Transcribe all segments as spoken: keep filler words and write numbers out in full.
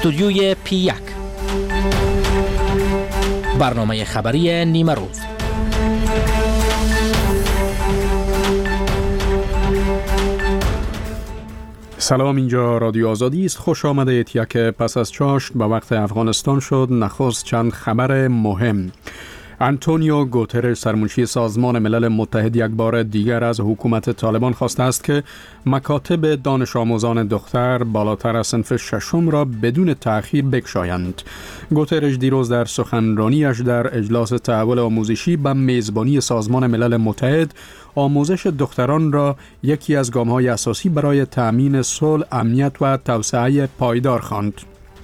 استودیوی پی یک، برنامه خبری نیمه روز. سلام، اینجا رادیو آزادی است. خوش آمدید. یک پس از چاشت به وقت افغانستان شد. نخست چند خبر مهم. آنتونیو گوترش، سرمنشی سازمان ملل متحد، یک بار دیگر از حکومت طالبان خواسته است که مکاتب دانش آموزان دختر بالاتر از صنف ششم را بدون تأخیر بگشایند. گوترش دیروز در سخنرانیش در اجلاس تحول آموزشی به میزبانی سازمان ملل متحد آموزش دختران را یکی از گام‌های اساسی برای تأمین صلح، امنیت و توسعه پایدار خواند.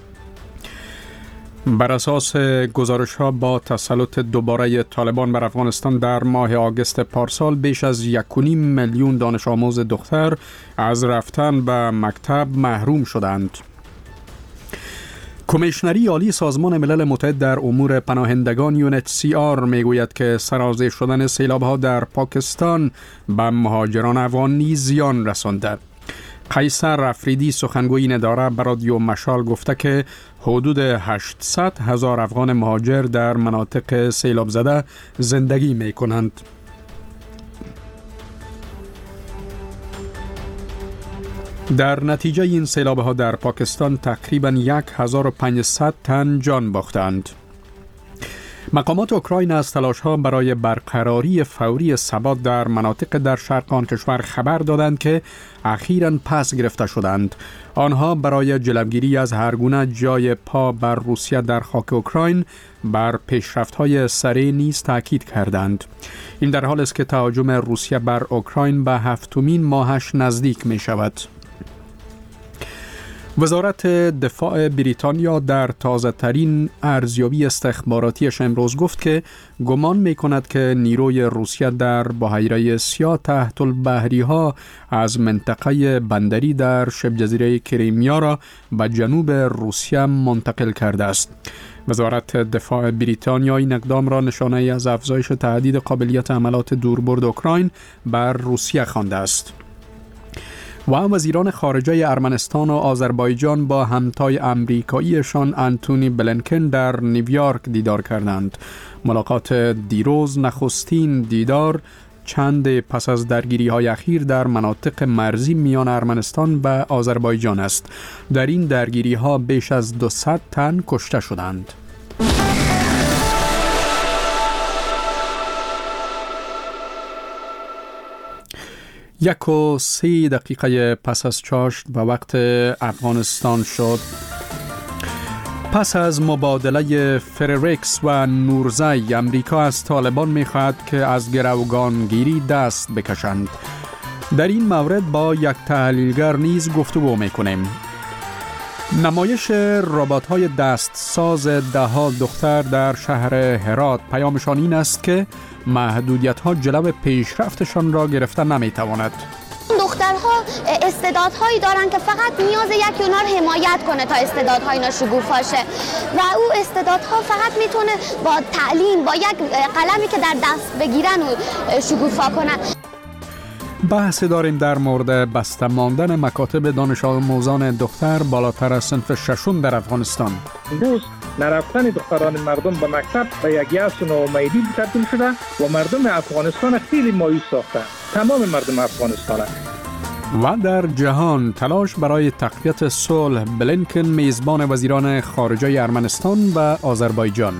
بر اساس گزارش‌ها با تسلط دوباره طالبان بر افغانستان در ماه آگوست پارسال بیش از یک و نیم میلیون دانش آموز دختر از رفتن به مکتب محروم شدند. کمیشنری عالی سازمان ملل متحد در امور پناهندگان یو ان اچ سی آر میگوید که سرازیر شدن سیلاب‌ها در پاکستان به مهاجران افغان نیز زیان رسانده. قیصر افریدی، سخنگوی این اداره، به رادیو مشال گفته که حدود هشتصد هزار افغان مهاجر در مناطق سیلاب زده زندگی می کنند. در نتیجه این سیلاب‌ها در پاکستان تقریباً هزار و پانصد تن جان باختند. مقامات اوکراین از تلاش‌ها برای برقراری فوری ثبات در مناطق در شرق آن کشور خبر دادند که اخیراً پس گرفته شدند. آنها برای جلوگیری از هر گونه جای پا بر روسیه در خاک اوکراین بر پیشرفت‌های سریع نیز تاکید کردند. این در حالی است که تهاجم روسیه بر اوکراین به هفتمین ماهش نزدیک می‌شود. وزارت دفاع بریتانیا در تازه ترین ارزیابی استخباراتیش امروز گفت که گمان می کند که نیروی روسیه در بحیره سیاه تحت البحری ها از منطقه بندری در شبه جزیره کریمیا را به جنوب روسیه منتقل کرده است. وزارت دفاع بریتانیا این اقدام را نشانه از افزایش تهدید قابلیت حملات دوربرد اوکراین بر روسیه خوانده است. و وزیران خارجه ارمنستان و آذربایجان با همتای امریکاییشان آنتونی بلینکن در نیویورک دیدار کردند. ملاقات دیروز نخستین دیدار چند پس از درگیری‌های اخیر در مناطق مرزی میان ارمنستان و آذربایجان است. در این درگیری‌ها بیش از دویست تن کشته شدند. یک و سی دقیقه پس از چاشت و وقت افغانستان شد. پس از مبادله فرریکس و نورزی، امریکا از طالبان می‌خواهد که از گروگانگیری دست بکشند. در این مورد با یک تحلیلگر نیز گفتگو می‌کنیم. نمایش ربات‌های دست ساز ده‌ها دختر در شهر هرات پیامشان این است که محدودیت‌ها جلو پیشرفتشان را گرفته نمی‌تواند. دخترها استعدادهایی دارن که فقط نیاز یک اونها رو حمایت کنه تا استعدادهای اینا شکوفا شه و او استعدادها فقط میتونه با تعلیم، با یک قلمی که در دست بگیرن و شکوفا کنن. بحث داریم در مورد بسته ماندن مکاتب دانش آموزان دختر بالاتر از صنف ششم در افغانستان. امروز نرفتن دختران مردم به مکتب به یک یأس و ناامیدی تبدیل شده و مردم افغانستان خیلی مایوس ساخته. تمام مردم افغانستان. و در جهان تلاش برای تقویت صلح، بلینکن میزبان وزیران خارجه ارمنستان و آذربایجان.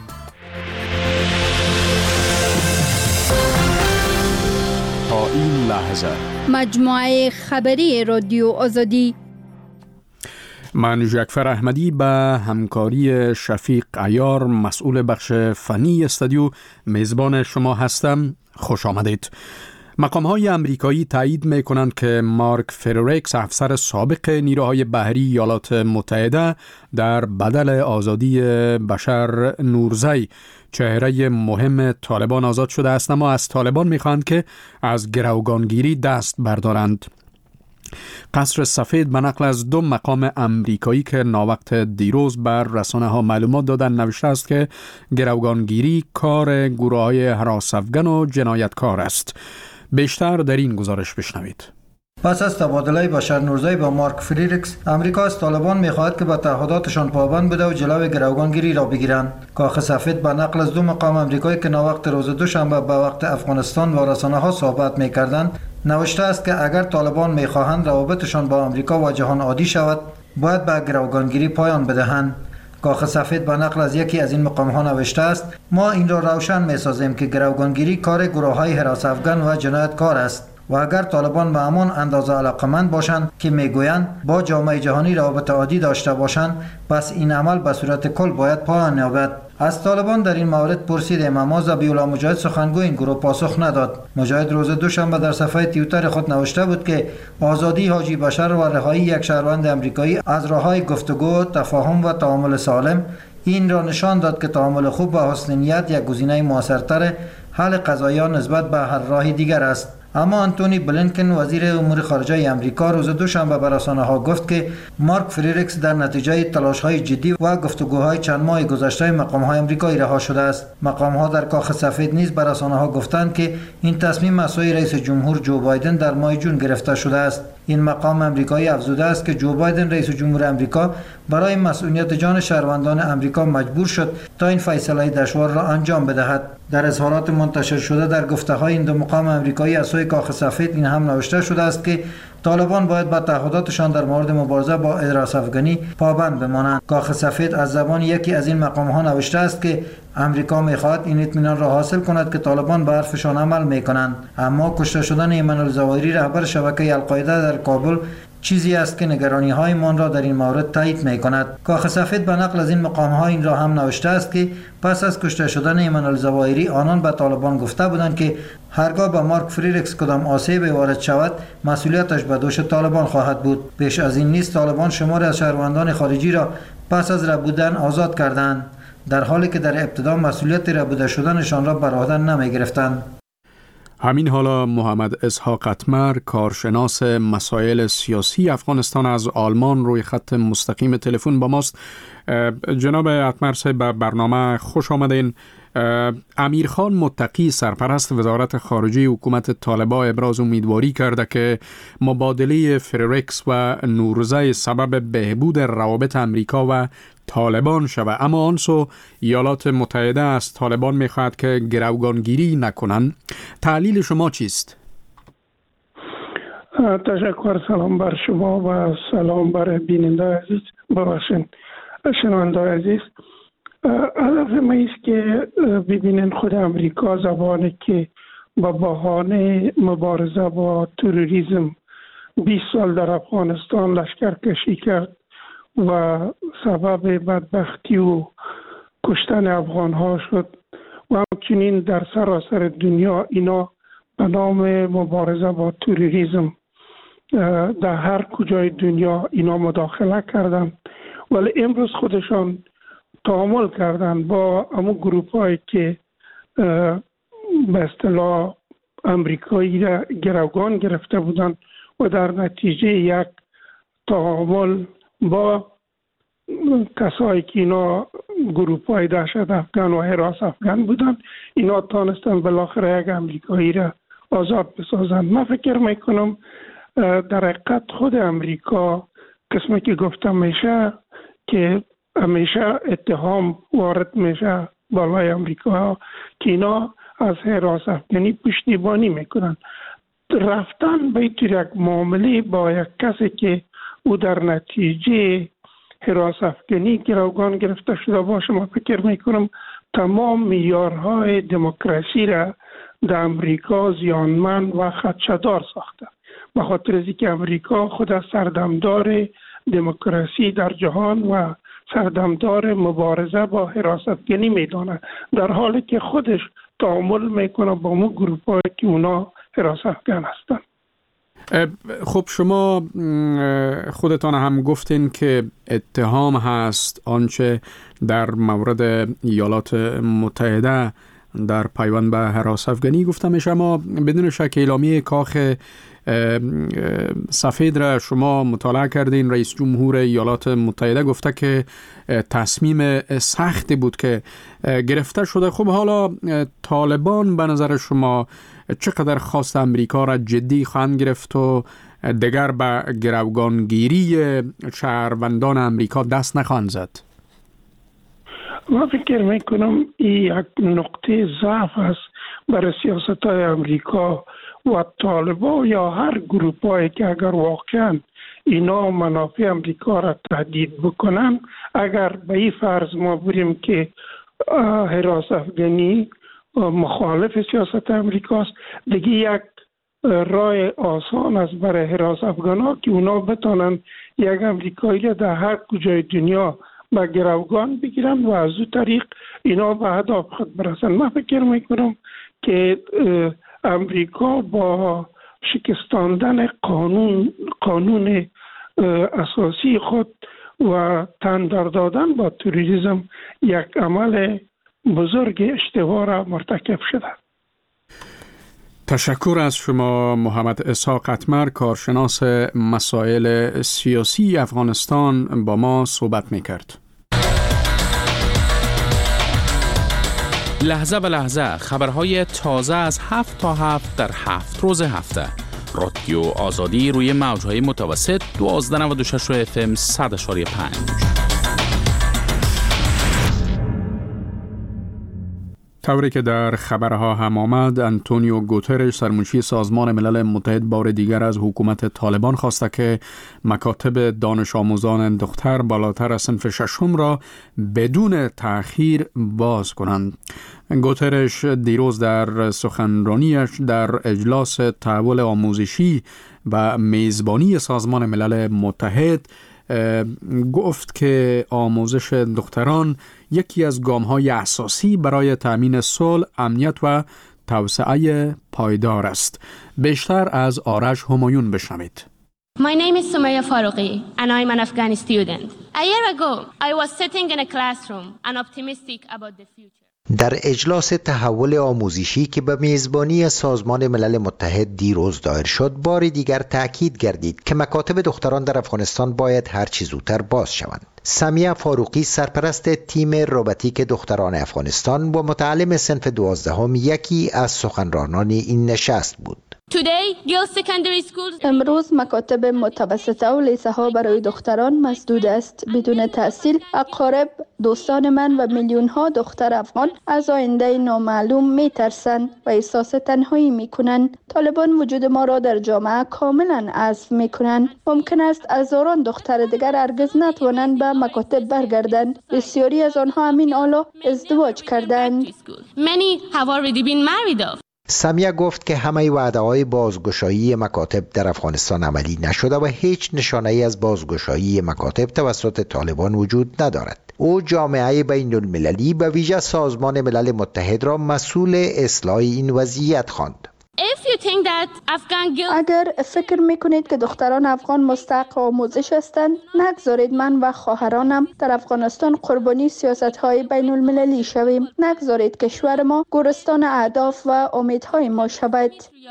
تا این لحظه مجموعه خبری رادیو آزادی. من جعفر احمدی به همکاری شفیق عیار مسئول بخش فنی استودیو میزبان شما هستم. خوش آمدید. مقام‌های امریکایی تایید می‌کنند که مارک فرریکس، افسر سابق نیروهای بحری ایالات متحده، در بدل آزادی بشر نورزی، چهره مهم طالبان، آزاد شده است، اما از طالبان می‌خواهند که از گروگانگیری دست بردارند. قصر سفید به نقل از دو مقام امریکایی که ناوقت دیروز بر رسانه ها معلومات دادن نوشته است که گروگانگیری کار گروه‌های هراس افغان و جنایتکار است. بیشتر در این گزارش بشنوید. پس از تبادله بشر نورزی با مارک فریرکس، امریکا از طالبان می‌خواهد که به تعهداتشان پابند بوده و جلوی گروگانگیری را بگیرند. کاخ سفید به نقل از دو مقام امریکایی که ناوقت روز دوشنبه به وقت افغانستان و رسانه‌ها صحبت می‌کردند، نوشته است که اگر طالبان می‌خواهند روابطشان با امریکا و جهان عادی شود، باید به گروگانگیری پایان بدهند. کاخ سفید به نقل از یکی از این مقام‌ها نوشته است: ما این را روشن می‌سازیم که گروگانگیری کار گروه‌های حراس افغان و جنایتکار است و اگر طالبان به همان اندازه علاقمند باشند که میگویند با جامعه جهانی روابط عادی داشته باشند، پس این عمل به صورت کل باید پایان یابد. از طالبان در این مورد پرسیدیم، اما ذبیح‌الله مجاهد سخنگوی این گروه پاسخ نداد. مجاهد روز دوشنبه در صفحه توییتر خود نوشته بود که آزادی حاجی بشر و رهایی یک شهروند امریکایی از راه‌های گفتگو، تفاهم و تعامل سالم این را نشان داد که تعامل خوب و حسن نیت یک گزینه موثرتر حل قضایا نسبت به هر راه دیگر است. اما آنتونی بلینکن وزیر امور خارجه آمریکا روز دوشنبه به رسانه‌ها گفت که مارک فریرکس در نتیجه تلاش‌های جدی و گفتگوهای چند ماه گذشته مقام‌های آمریکایی رها شده است. مقام‌ها در کاخ سفید نیز به رسانه‌ها گفتند که این تصمیم از سوی رئیس جمهور جو بایدن در ماه جون گرفته شده است. این مقام آمریکایی افزوده است که جو بایدن رئیس جمهور آمریکا برای مسئولیت جان شهروندان آمریکا مجبور شد تا این فیصله دشوار را انجام بدهد. در اظهارات منتشر شده در گفته‌های این دو مقام آمریکایی از سوی کاخ سفید این هم نوشته شده است که طالبان باید به تعهداتشان در مورد مبارزه با حراس افغانی پابند بمانند. کاخ سفید از زبان یکی از این مقام‌ها نوشته است که امریکا می‌خواهد این اطمینان را حاصل کند که طالبان به حرفشان عمل می‌کنند، اما کشته شدن ایمن الظواهری رهبر شبکه القاعده در کابل چیزی است که نگرانی‌های من را در این مورد تایید می‌کند. کاخ سفید به نقل از این مقام‌ها این را هم نوشته است که پس از کشته شدن ایمن الظواهری آنان به طالبان گفته بودند که هرگاه به مارک فریرکس کدام آسیبی وارد شود مسئولیتش به دوش طالبان خواهد بود. پیش از این نیز طالبان شماری از شهروندان خارجی را پس از ربودن آزاد کردند، در حالی که در ابتدا مسئولیت ربوده شدنشان را بر عهده نمی‌گرفتند. همین حالا محمد اسحاق اتمر، کارشناس مسائل سیاسی افغانستان از آلمان، روی خط مستقیم تلفن با ماست. جناب اتمر صاحب، به برنامه خوش آمدین. امیرخان متقی، سرپرست وزارت خارجه حکومت طالبان، ابراز امیدواری کرده که مبادله فریرکس و نورزی سبب بهبود روابط امریکا و طالبان شود، اما آنسو ایالات متحده از طالبان میخواهد که گروگانگیری نکنند. تحلیل شما چیست؟ تشکر. سلام بر شما و سلام بر بیننده عزیز، ببخشید شنونده عزیز. هدف ما است که ببینین خود امریکا زبانی که با بهانه مبارزه با تروریسم بیست سال در افغانستان لشکر کشی کرد و سبب بدبختی و کشتن افغان ها شد و همچنین در سراسر دنیا اینا به نام مبارزه با تروریسم در هر کجای دنیا اینا مداخله کردن، ولی امروز خودشان تعامل کردن با همون گروپ هایی که به اصطلاح امریکایی را گروگان گرفته بودن و در نتیجه یک تعامل با کسایی که اینا گروپ های دهشت افغان و حراس افغان بودن، اینا تانستن بالاخره یک امریکایی را آزاد بسازند. من فکر میکنم در حقیقت خود امریکا قسمی که گفتم میشه که همیشه اتهام وارد میشه بالای امریکا که اینا از حراس افغانی پشتیبانی میکنن. رفتن به یک معامله با یک کسی که او در نتیجه حراس افغانی گروگان گرفته شده باشه، من فکر میکنم تمام معیارهای دموکراسی را در امریکا زیانمند و خدشه‌دار ساخته، به خاطر از اینکه امریکا خود سردمدار دموکراسی در جهان و سردمدار مبارزه با حراس افغانی میدانه، در حالی که خودش تعامل میکنه با اون گروپ هایی که اونا حراس افغان هستن. خب شما خودتان هم گفتین که اتهام هست آنچه در مورد ایالات متحده در پیوند به حراس افغانی گفته میشه، اما بدون شک اعلامیه کاخ سفید را شما مطالعه کردین. رئیس جمهور ایالات متحده گفته که تصمیم سختی بود که گرفته شده. خب حالا طالبان به نظر شما چقدر خواست امریکا را جدی خواهند گرفت و دیگر به گروگانگیری شهروندان امریکا دست نخواهند زد؟ من فکر میکنم این یک نقطه ضعف است برای سیاست های امریکا و طالبان یا هر گروپ هایی که اگر واقعا اینا منافع امریکا را تهدید بکنن. اگر به این فرض ما بریم که حراس افغانی مخالف سیاست امریکاست، دیگه یک راه آسان است برای حراس افغانا که اونا بتانن یک امریکایی را در هر کجای دنیا به گروگان بگیرن و از او طریق اینا به هدف خود برسن. من فکر میکنم که امریکا با شکستاندن قانون قانون اساسی خود و تندر دادن با تروریسم یک عمل بزرگ اشتباه را مرتکب شده. تشکر از شما محمد اسحاق قطمر، کارشناس مسائل سیاسی افغانستان، با ما صحبت میکرد. لحظه به لحظه خبرهای تازه از هفت تا هفت در هفت روز هفته. رادیو آزادی روی موجهای متوسط دوازده نود و شش اف ام صد اشاری پنج. طوری که در خبرها هم آمد، انتونیو گوترش سرمنشی سازمان ملل متحد بار دیگر از حکومت طالبان خواسته که مکاتب دانش آموزان دختر بالاتر از صنف ششم را بدون تأخیر باز کنند. گوترش دیروز در سخنرانیش در اجلاس تحول آموزشی و میزبانی سازمان ملل متحد گفت که آموزش دختران یکی از گام‌های اساسی برای تأمین صلح، امنیت و توسعه پایدار است. بیشتر از آرش همایون بشنوید. My name is Sumaya Faruqi and I'm an Afghani student. A year ago, I was sitting in a classroom and optimistic about the future. در اجلاس تحول آموزشی که به میزبانی سازمان ملل متحد دیروز دایر شد، بار دیگر تأکید گردید که مکاتب دختران در افغانستان باید هر چه زودتر باز شوند. سمیه فاروقی، سرپرست تیم روباتیک دختران افغانستان و متعلم صنف دوازدهم، یکی از سخنرانان این نشست بود. امروز مکاتب متوسطه و لیسه ها برای دختران مسدود است. بدون تحصیل اقارب، دوستان من و میلیون ها دختر افغان از آینده نامعلوم می ترسند و احساس تنهایی می کنند. طالبان وجود ما را در جامعه کاملا حذف می کنند. ممکن است هزاران دختر دیگر هرگز نتوانند به مکاتب برگردند. بسیاری از آنها همین حالا ازدواج کردند. سمیه گفت که همه وعده‌های بازگشایی مکاتب در افغانستان عملی نشده و هیچ نشانه‌ای از بازگشایی مکاتب توسط طالبان وجود ندارد. او جامعه بین المللی به ویژه سازمان ملل متحد را مسئول اصلاح این وضعیت خواند. اگر فکر میکنید که دختران افغان مستحق آموزش هستند، نگذارید من و خواهرانم در افغانستان قربانی سیاست‌های بین المللی شویم. نگذارید کشور ما گورستان اهداف و امیدهای ما شود.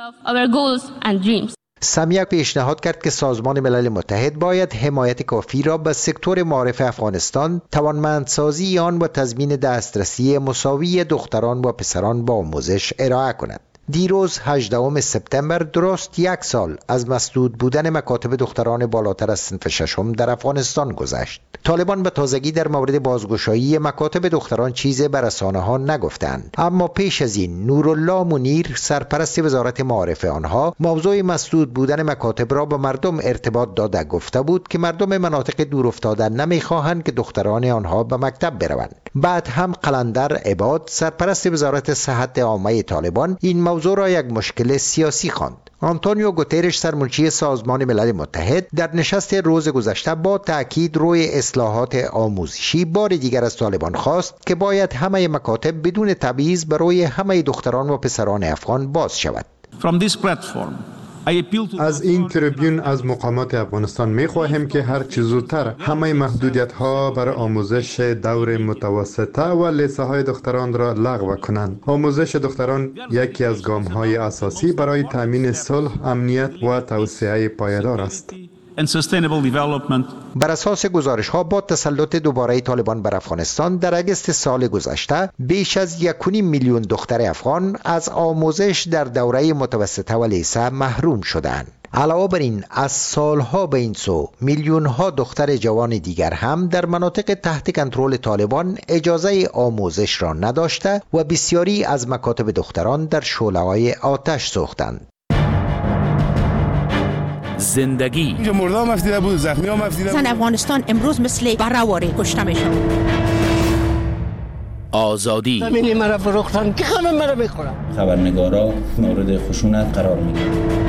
سمیه پیشنهاد کرد که سازمان ملل متحد باید حمایت کافی را به سکتور معارف افغانستان، توانمندسازی آن و تضمین دسترسی مساوی دختران و پسران با آموزش ارائه کند. دیروز هجدهم سپتامبر، درست یک سال از مسدود بودن مکاتب دختران بالاتر از صنف ششم در افغانستان گذشت. طالبان به تازگی در مورد بازگشایی مکاتب دختران چیزی به رسانه‌ها نگفتند، اما پیش از این نورالله منیر، سرپرست وزارت معارف آنها، موضوع مسدود بودن مکاتب را به مردم ارتباط داده گفته بود که مردم مناطق دورافتاده نمیخواهند که دختران آنها به مکتب بروند. بعد هم قلندر عباد، سرپرست وزارت صحت عامه طالبان، این موضوع را یک مشکل سیاسی خواند. آنتونیو گوترش، سرمنشی سازمان ملل متحد، در نشست روز گذشته با تأکید روی اصلاحات آموزشی بار دیگر از طالبان خواست که باید همه مکاتب بدون تبعیض برای همه دختران و پسران افغان باز شود. از این تریبیون از مقامات افغانستان می خواهیم که هر چه زودتر همه محدودیت ها برای آموزش دور متوسطه و لیسه های دختران را لغو کنند. آموزش دختران یکی از گام های اساسی برای تامین صلح، امنیت و توسعه پایدار است. بر اساس گزارش ها، با تسلط دوباره طالبان بر افغانستان در اگست سال گذشته، بیش از یک و نیم میلیون دختر افغان از آموزش در دوره متوسطه و لیسه محروم شدند. علاوه بر این از سالها به این سو میلیون ها دختر جوان دیگر هم در مناطق تحت کنترل طالبان اجازه آموزش را نداشته و بسیاری از مکاتب دختران در شعله‌های آتش سوختند. زندگی اینجا مرده هم افتیده بود، زخمی هم افتیده بود. زن افغانستان امروز مثل بره‌واره کشته میشن. آزادی زمینی مرا فروختن که همه مرا میخورن. خبرنگارا مورد خشونت قرار میگیرن.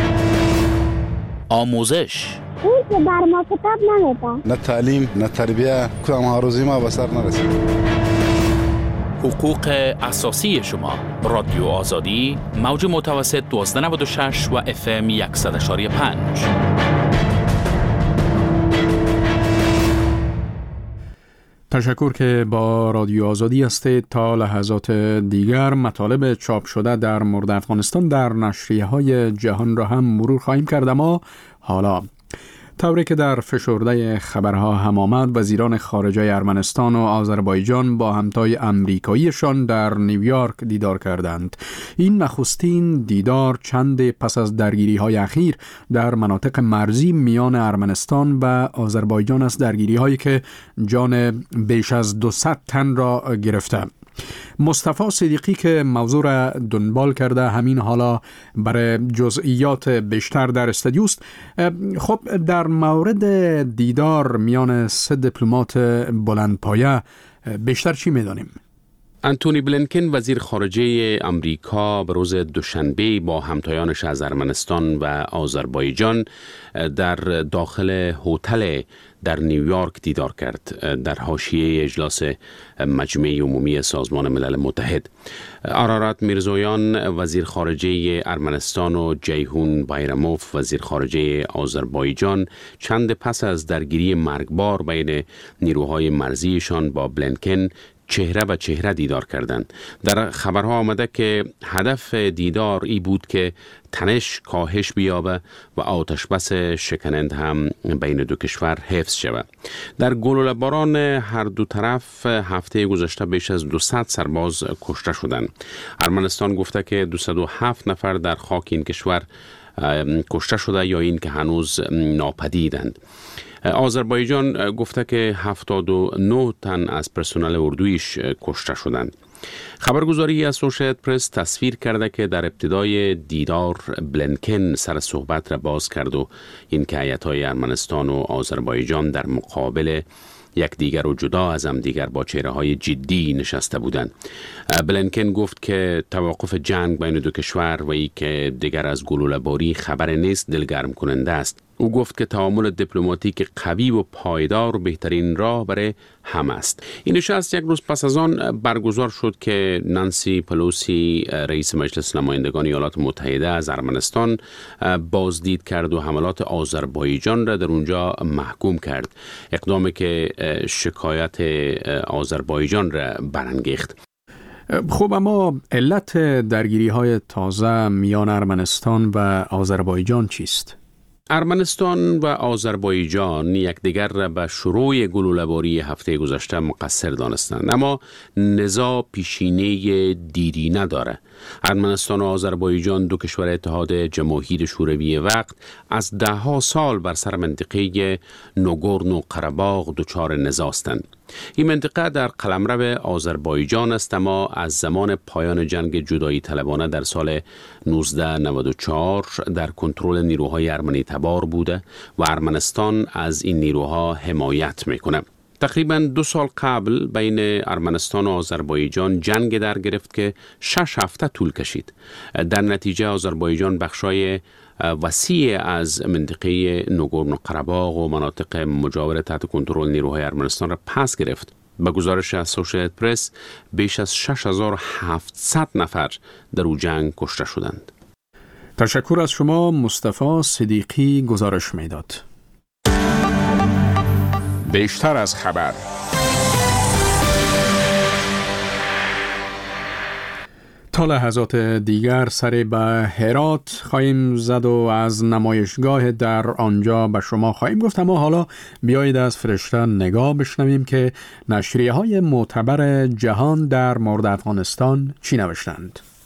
آموزش اون که بر ما کتاب نمیده. نه تعلیم نه تربیه، کدام ها روزی ما به سر نرسید. حقوق اساسی شما. رادیو آزادی، موج متوسط دوازده نود و شش و اف ام صد و یک و پنج. تشکر که با رادیو آزادی هستید. تا لحظات دیگر مطالب چاپ شده در مورد افغانستان در نشریه‌های جهان را هم مرور خواهیم کرد. اما حالا طوری که در فشرده خبرها هم آمد، وزیران خارجه ارمنستان و آذربایجان با همتای امریکاییشان در نیویورک دیدار کردند. این نخستین دیدار چند پس از درگیری‌های اخیر در مناطق مرزی میان ارمنستان و آذربایجان است، درگیری‌هایی که جان بیش از دویست تن را گرفته. مصطفی صدیقی که موضوع را دنبال کرده همین حالا برای جزئیات بیشتر در استودیو است. خب در مورد دیدار میان سه دیپلمات بلندپایه بیشتر چی میدانیم؟ انتونی بلینکن وزیر خارجه امریکا به روز دوشنبه با همتایانش از ارمنستان و آذربایجان در داخل هتل در نیویورک دیدار کرد در حاشیه اجلاس مجمع عمومی سازمان ملل متحد. آرارات میرزویان وزیر خارجه ارمنستان و جیهون بایراموف وزیر خارجه آذربایجان چند پس از درگیری مرگبار بین نیروهای مرزیشان با بلینکن چهره به چهره دیدار کردند. در خبرها آمده که هدف دیدار ای بود که تنش کاهش بیابه و آتش بس شکننده هم بین دو کشور حفظ شود. در گلوله باران هر دو طرف هفته گذشته بیش از دویست سرباز کشته شدند. ارمنستان گفته که دویست و هفت نفر در خاک این کشور کشته شده یا این که هنوز ناپدیدند. آذربایجان گفته که هفتاد و نه تن از پرسنل اردویش کشته شدند. خبرگزاری اسوشییتد پرس تصویر کرده که در ابتدای دیدار بلینکن سر صحبت را باز کرد و این که هیات‌های ارمنستان و آذربایجان در مقابل یک دیگر و جدا از هم دیگر با چهره‌های جدی نشسته بودند. بلینکن گفت که توقف جنگ بین دو کشور و ای که دیگر از گلوله‌باری خبر نیست دلگرم کننده است. او گفت که تعامل دیپلماتیک قوی و پایدار بهترین راه برای همه است. این نشست یک روز پس از آن برگزار شد که نانسی پلوسی رئیس مجلس نمایندگان ایالات متحده از ارمنستان بازدید کرد و حملات آذربایجان را در اونجا محکوم کرد، اقدامی که شکایت آذربایجان را برانگیخت. خب اما علت درگیری‌های تازه میان ارمنستان و آذربایجان چیست؟ ارمنستان و آذربایجان یکدیگر را به شروع گلوله‌باری هفته گذشته مقصر دانستند، اما نزاع پیشینه دیرینه داره. ارمنستان و آذربایجان دو کشور اتحاد جماهیر شوروی وقت از ده ها سال بر سر منطقه ناگورنو قره‌باغ دچار نزاع هستند. این منطقه در قلمرو آذربایجان است، اما از زمان پایان جنگ جدایی طلبانه در سال نوزده نود و چهار در کنترل نیروهای ارمنی تبار بوده و ارمنستان از این نیروها حمایت میکنه. تقریبا دو سال قبل بین ارمنستان و آذربایجان جنگ در گرفت که شش هفته طول کشید. در نتیجه آذربایجان بخشای وسیع از منطقه ناگورنو قره‌باغ و مناطق مجاور تحت کنترل نیروهای ارمنستان را پس گرفت. به گزارش اسوشییتد پرس بیش از شش هزار و هفتصد نفر در او جنگ کشته شدند. تشکر از شما مصطفی صدیقی گزارش میداد. بیشتر از خبر. تا لحظات دیگر سر به هرات خواهیم زد و از نمایشگاه در آنجا به شما خواهیم گفت، اما حالا بیایید از فرشته نگاه بشنویم که نشریه های معتبر جهان در مورد افغانستان چی نوشتند.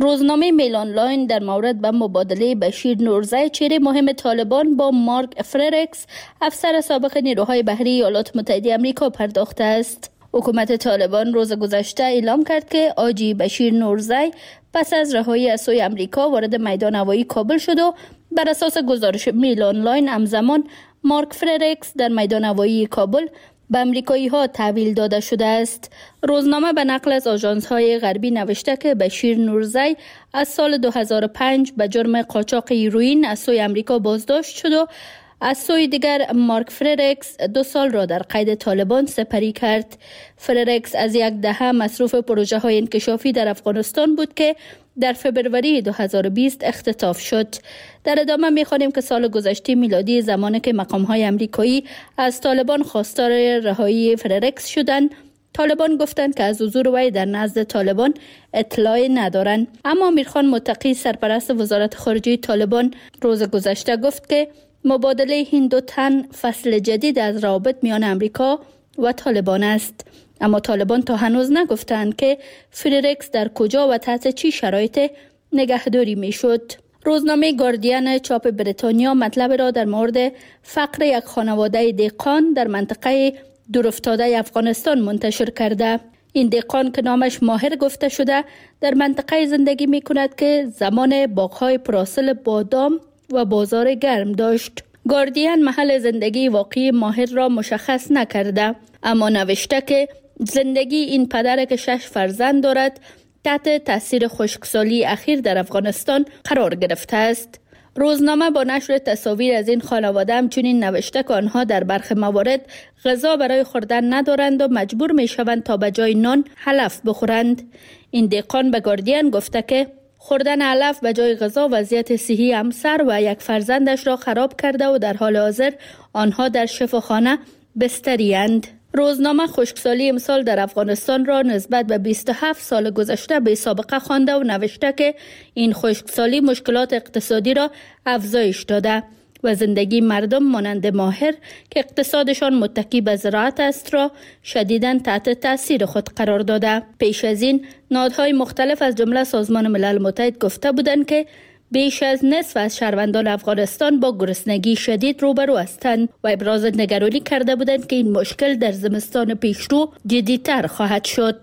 روزنامه میل آنلاین در مورد به مبادله بشیر نورزی چهره مهم طالبان با مارک فریرکس افسر سابق نیروهای بحری ایالات متحده آمریکا پرداخته است. حکومت طالبان روز گذشته اعلام کرد که آجی بشیر نورزی پس از رهایی از سوی آمریکا وارد میدان هوایی کابل شد و بر اساس گزارش میل آنلاین همزمان مارک فریرکس در میدان هوایی کابل به امریکایی ها تحویل داده شده است. روزنامه به نقل از آژانس های غربی نوشته که بشیر نورزی از سال دو هزار و پنج به جرم قاچاق هیروئین از سوی آمریکا بازداشت شد و از سوی دیگر مارک فریرکس دو سال را در قید طالبان سپری کرد. فریرکس از یک دهه مصروف پروژه های انکشافی در افغانستان بود که در فبروری دو هزار و بیست اختطاف شد. در ادامه می‌خوانیم که سال گذشته میلادی زمانی که مقام‌های آمریکایی از طالبان خواستار رهایی فریرکس شدند، طالبان گفتند که از حضور وی در نزد طالبان اطلاعی ندارند. اما امیرخان متقی سرپرست وزارت خارجه طالبان روز گذشته گفت که مبادله این دو تن فصل جدید از روابط میان امریکا و طالبان است. اما طالبان تا هنوز نگفتند که فریرکس در کجا و تحت چی شرایط نگهداری میشد. روزنامه گاردین چاپ بریتانیا مطلب را در مورد فقر یک خانواده دهقان در منطقه دورافتاده افغانستان منتشر کرده. این دهقان که نامش ماهر گفته شده در منطقه زندگی می کند که زمان باغ‌های پرحاصل بادام و بازار گرم داشت. گاردین محل زندگی واقعی ماهر را مشخص نکرده، اما نوشته که زندگی این پدر که شش فرزند دارد تحت تاثیر خشکسالی اخیر در افغانستان قرار گرفته است. روزنامه با نشر تصاویر از این خانواده همچنین نوشته که آنها در برخی موارد غذا برای خوردن ندارند و مجبور می شوند تا به جای نان علف بخورند. این دهقان به گاردین گفته که خوردن علف به جای غذا وضعیت صحی همسر و یک فرزندش را خراب کرده و در حال حاضر آنها در شفاخانه بستری‌اند. روزنامه خشکسالی امسال در افغانستان را نسبت به بیست و هفت سال گذشته بی سابقه خوانده و نوشته که این خشکسالی مشکلات اقتصادی را افزایش داده و زندگی مردم مانند ماهر که اقتصادشان متکی به زراعت است را شدیداً تحت تاثیر خود قرار داده. پیش از این نهادهای مختلف از جمله سازمان ملل متحد گفته بودند که بیش از نصف از شهروندان افغانستان با گرسنگی شدید روبرو هستند و ابراز نگرانی کرده بودند که این مشکل در زمستان پیشرو جدی‌تر خواهد شد.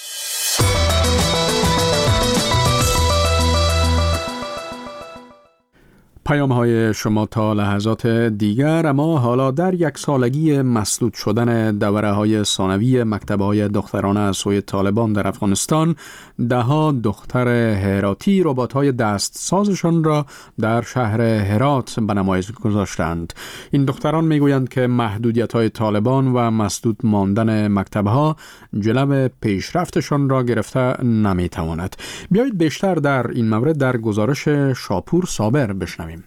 پیام های شما تا لحظات دیگر. اما حالا در یک سالگی مسدود شدن دوره های ثانوی مکتب های دخترانه از سوی طالبان در افغانستان، ده ها دختر هراتی ربات های دست سازشان را در شهر هرات به نمایش گذاشتند. این دختران میگویند که محدودیت های طالبان و مسدود ماندن مکتب ها جلو پیشرفتشان را گرفته نمیتواند. بیایید بیشتر در این مورد در گزارش شاپور صابر بشنویم.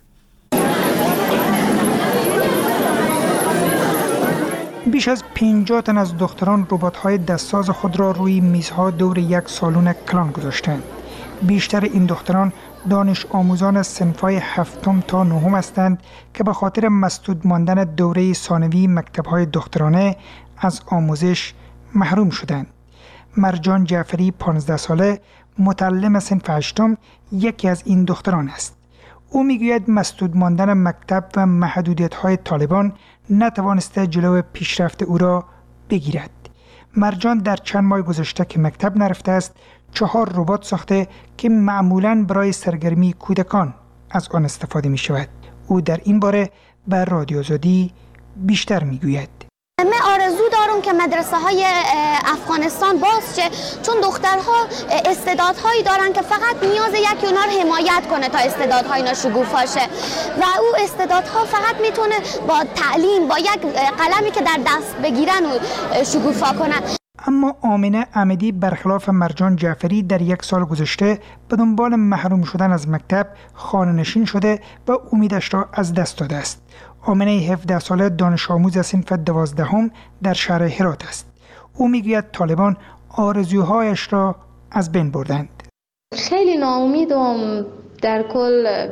بیش از پنجاه تن از دختران ربات‌های دستساز خود را روی میزها دور یک سالن کلان گذاشتند. بیشتر این دختران دانش آموزان صنف‌های هفتم تا نهم هستند که به خاطر مسدود ماندن دوره ثانوی مکتب‌های دخترانه از آموزش محروم شدند. مرجان جعفری پانزده ساله متعلم صنف هشتم یکی از این دختران است. او میگوید مسدود ماندن مکتب و محدودیت‌های طالبان نتوانسته جلو پیشرفت او را بگیرد. مرجان در چند ماه گذشته که مکتب نرفته است چهار ربات ساخته که معمولاً برای سرگرمی کودکان از آن استفاده می شود. او در این باره به رادیو آزادی بیشتر می گوید. من آرزو دارم که مدرسه های افغانستان باز شه، چون دخترها استعدادهایی دارن که فقط نیاز یکی اونها رو حمایت کنه تا استعدادهای اینا شکوفا شه و او استعدادها فقط میتونه با تعلیم، با یک قلمی که در دست بگیرن و شکوفا کنن. اما آمنه احمدی برخلاف مرجان جعفری در یک سال گذشته به دنبال محروم شدن از مکتب خانه‌نشین شده و امیدش را از دست داده است. آمنه هفده ساله دانش آموز صنف دوازدهم در شهر هرات است. او میگوید طالبان آرزوهایش را از بین بردند. خیلی ناامیدم در کل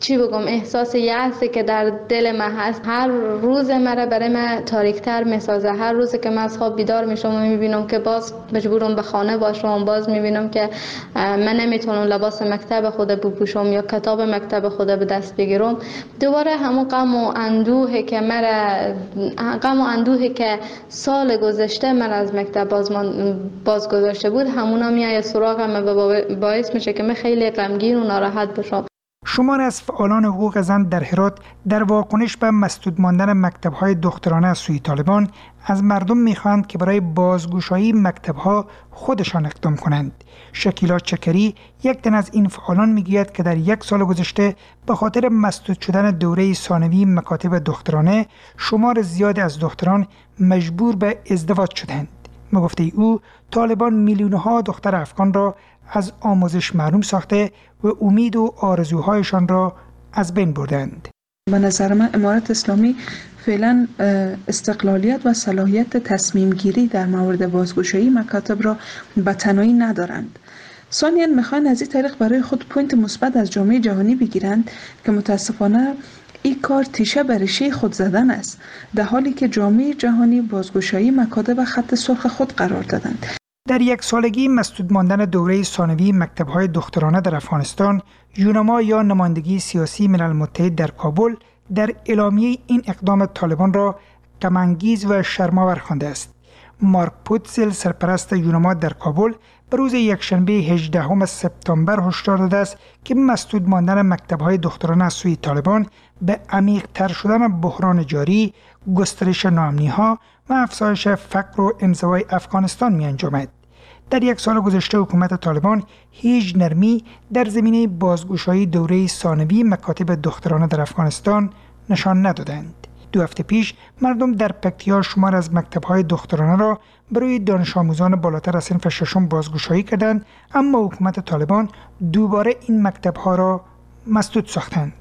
چی بگم احساس یأسی که در دل من هست هر روز مرا برای من تاریک‌تر میسازه. هر روز که من از خواب بیدار میشم و میبینم که باز مجبورم به خانه باشم، باز میبینم که من نمیتونم لباس مکتب خود بپوشم یا کتاب مکتب خود به دست بگیرم، دوباره همون غم و اندوهی که مرا غم و اندوهی که سال گذشته من از مکتب باز باز گذاشته بود همونا میاد سراغم و باعث میشه که من خیلی غمگین و ناراحت بشم. شماری از فعالان حقوق زن در هرات در واکنش به مسدود ماندن مکتب‌های دخترانه از سوی طالبان از مردم می‌خواهند که برای بازگشایی مکتب‌ها خودشان اقدام کنند. شکیلا چکری یک تن از این فعالان میگوید که در یک سال گذشته به خاطر مسدود شدن دوره ثانوی مکاتب دخترانه شمار زیادی از دختران مجبور به ازدواج شدند. به گفته او طالبان میلیون‌ها دختر افغان را از آموزش محروم ساخته و امید و آرزوهایشان را از بین بردند. به نظر من امارت اسلامی فعلا استقلالیت و صلاحیت تصمیم گیری در مورد بازگشایی مکاتب را به تنهایی ندارند. ثانیاً میخوان از این طریق برای خود پوینت مثبت از جامعه جهانی بگیرند که متاسفانه این کار تیشه بر ریشه خود زدن است، در حالی که جامعه جهانی بازگشایی مکاتب خط سرخ خود قرار دادند. در یک سالگی مسدود ماندن دوره ثانوی مکتب‌های دخترانه در افغانستان، یونما یا نمایندگی سیاسی ملل متحد در کابل در اعلامیه این اقدام طالبان را غم‌انگیز و شرم‌آور خوانده است. مارک پوتزل سرپرست یونما در کابل به روز یکشنبه هجدهم سپتامبر هشدار داده است که مسدود ماندن مکتب‌های دخترانه از سوی طالبان به عمیق‌تر شدن بحران جاری، گسترش ناامنی‌ها و افزایش فقر و انزوای افغانستان می انجامد. در یک سال گذشته حکومت طالبان هیچ نرمی در زمینه بازگشایی دوره ثانوی مکاتب دخترانه در افغانستان نشان ندادند. دو هفته پیش مردم در پکتیا شمار از مکتب‌های دخترانه را برای دانش آموزان بالاتر از صنف ششم بازگشایی کردند، اما حکومت طالبان دوباره این مکتب‌ها را مسدود ساختند.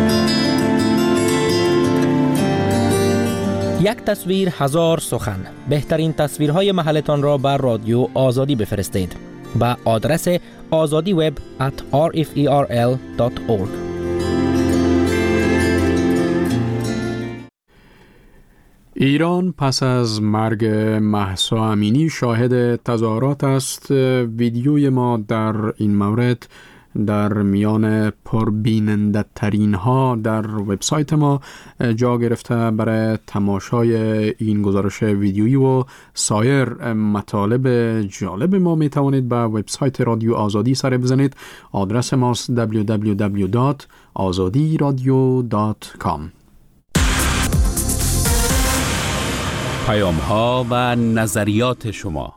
یک تصویر هزار سخن. بهترین تصویرهای محلتان را بر رادیو آزادی بفرستید با آدرس آزادی وب ات آر اف ای آر ال دات اورگ. ایران پس از مرگ مهسا امینی شاهد تظاهرات است. ویدیوی ما در این مورد در میان پربیننده ترین ها در وبسایت ما جا گرفته. برای تماشای این گزارش ویدیویی و سایر مطالب جالب ما می توانید به وبسایت رادیو آزادی سر بزنید. آدرس ماست دبلیو دبلیو دبلیو دات آزادی رادیو دات کام. پیام ها و نظریات شما.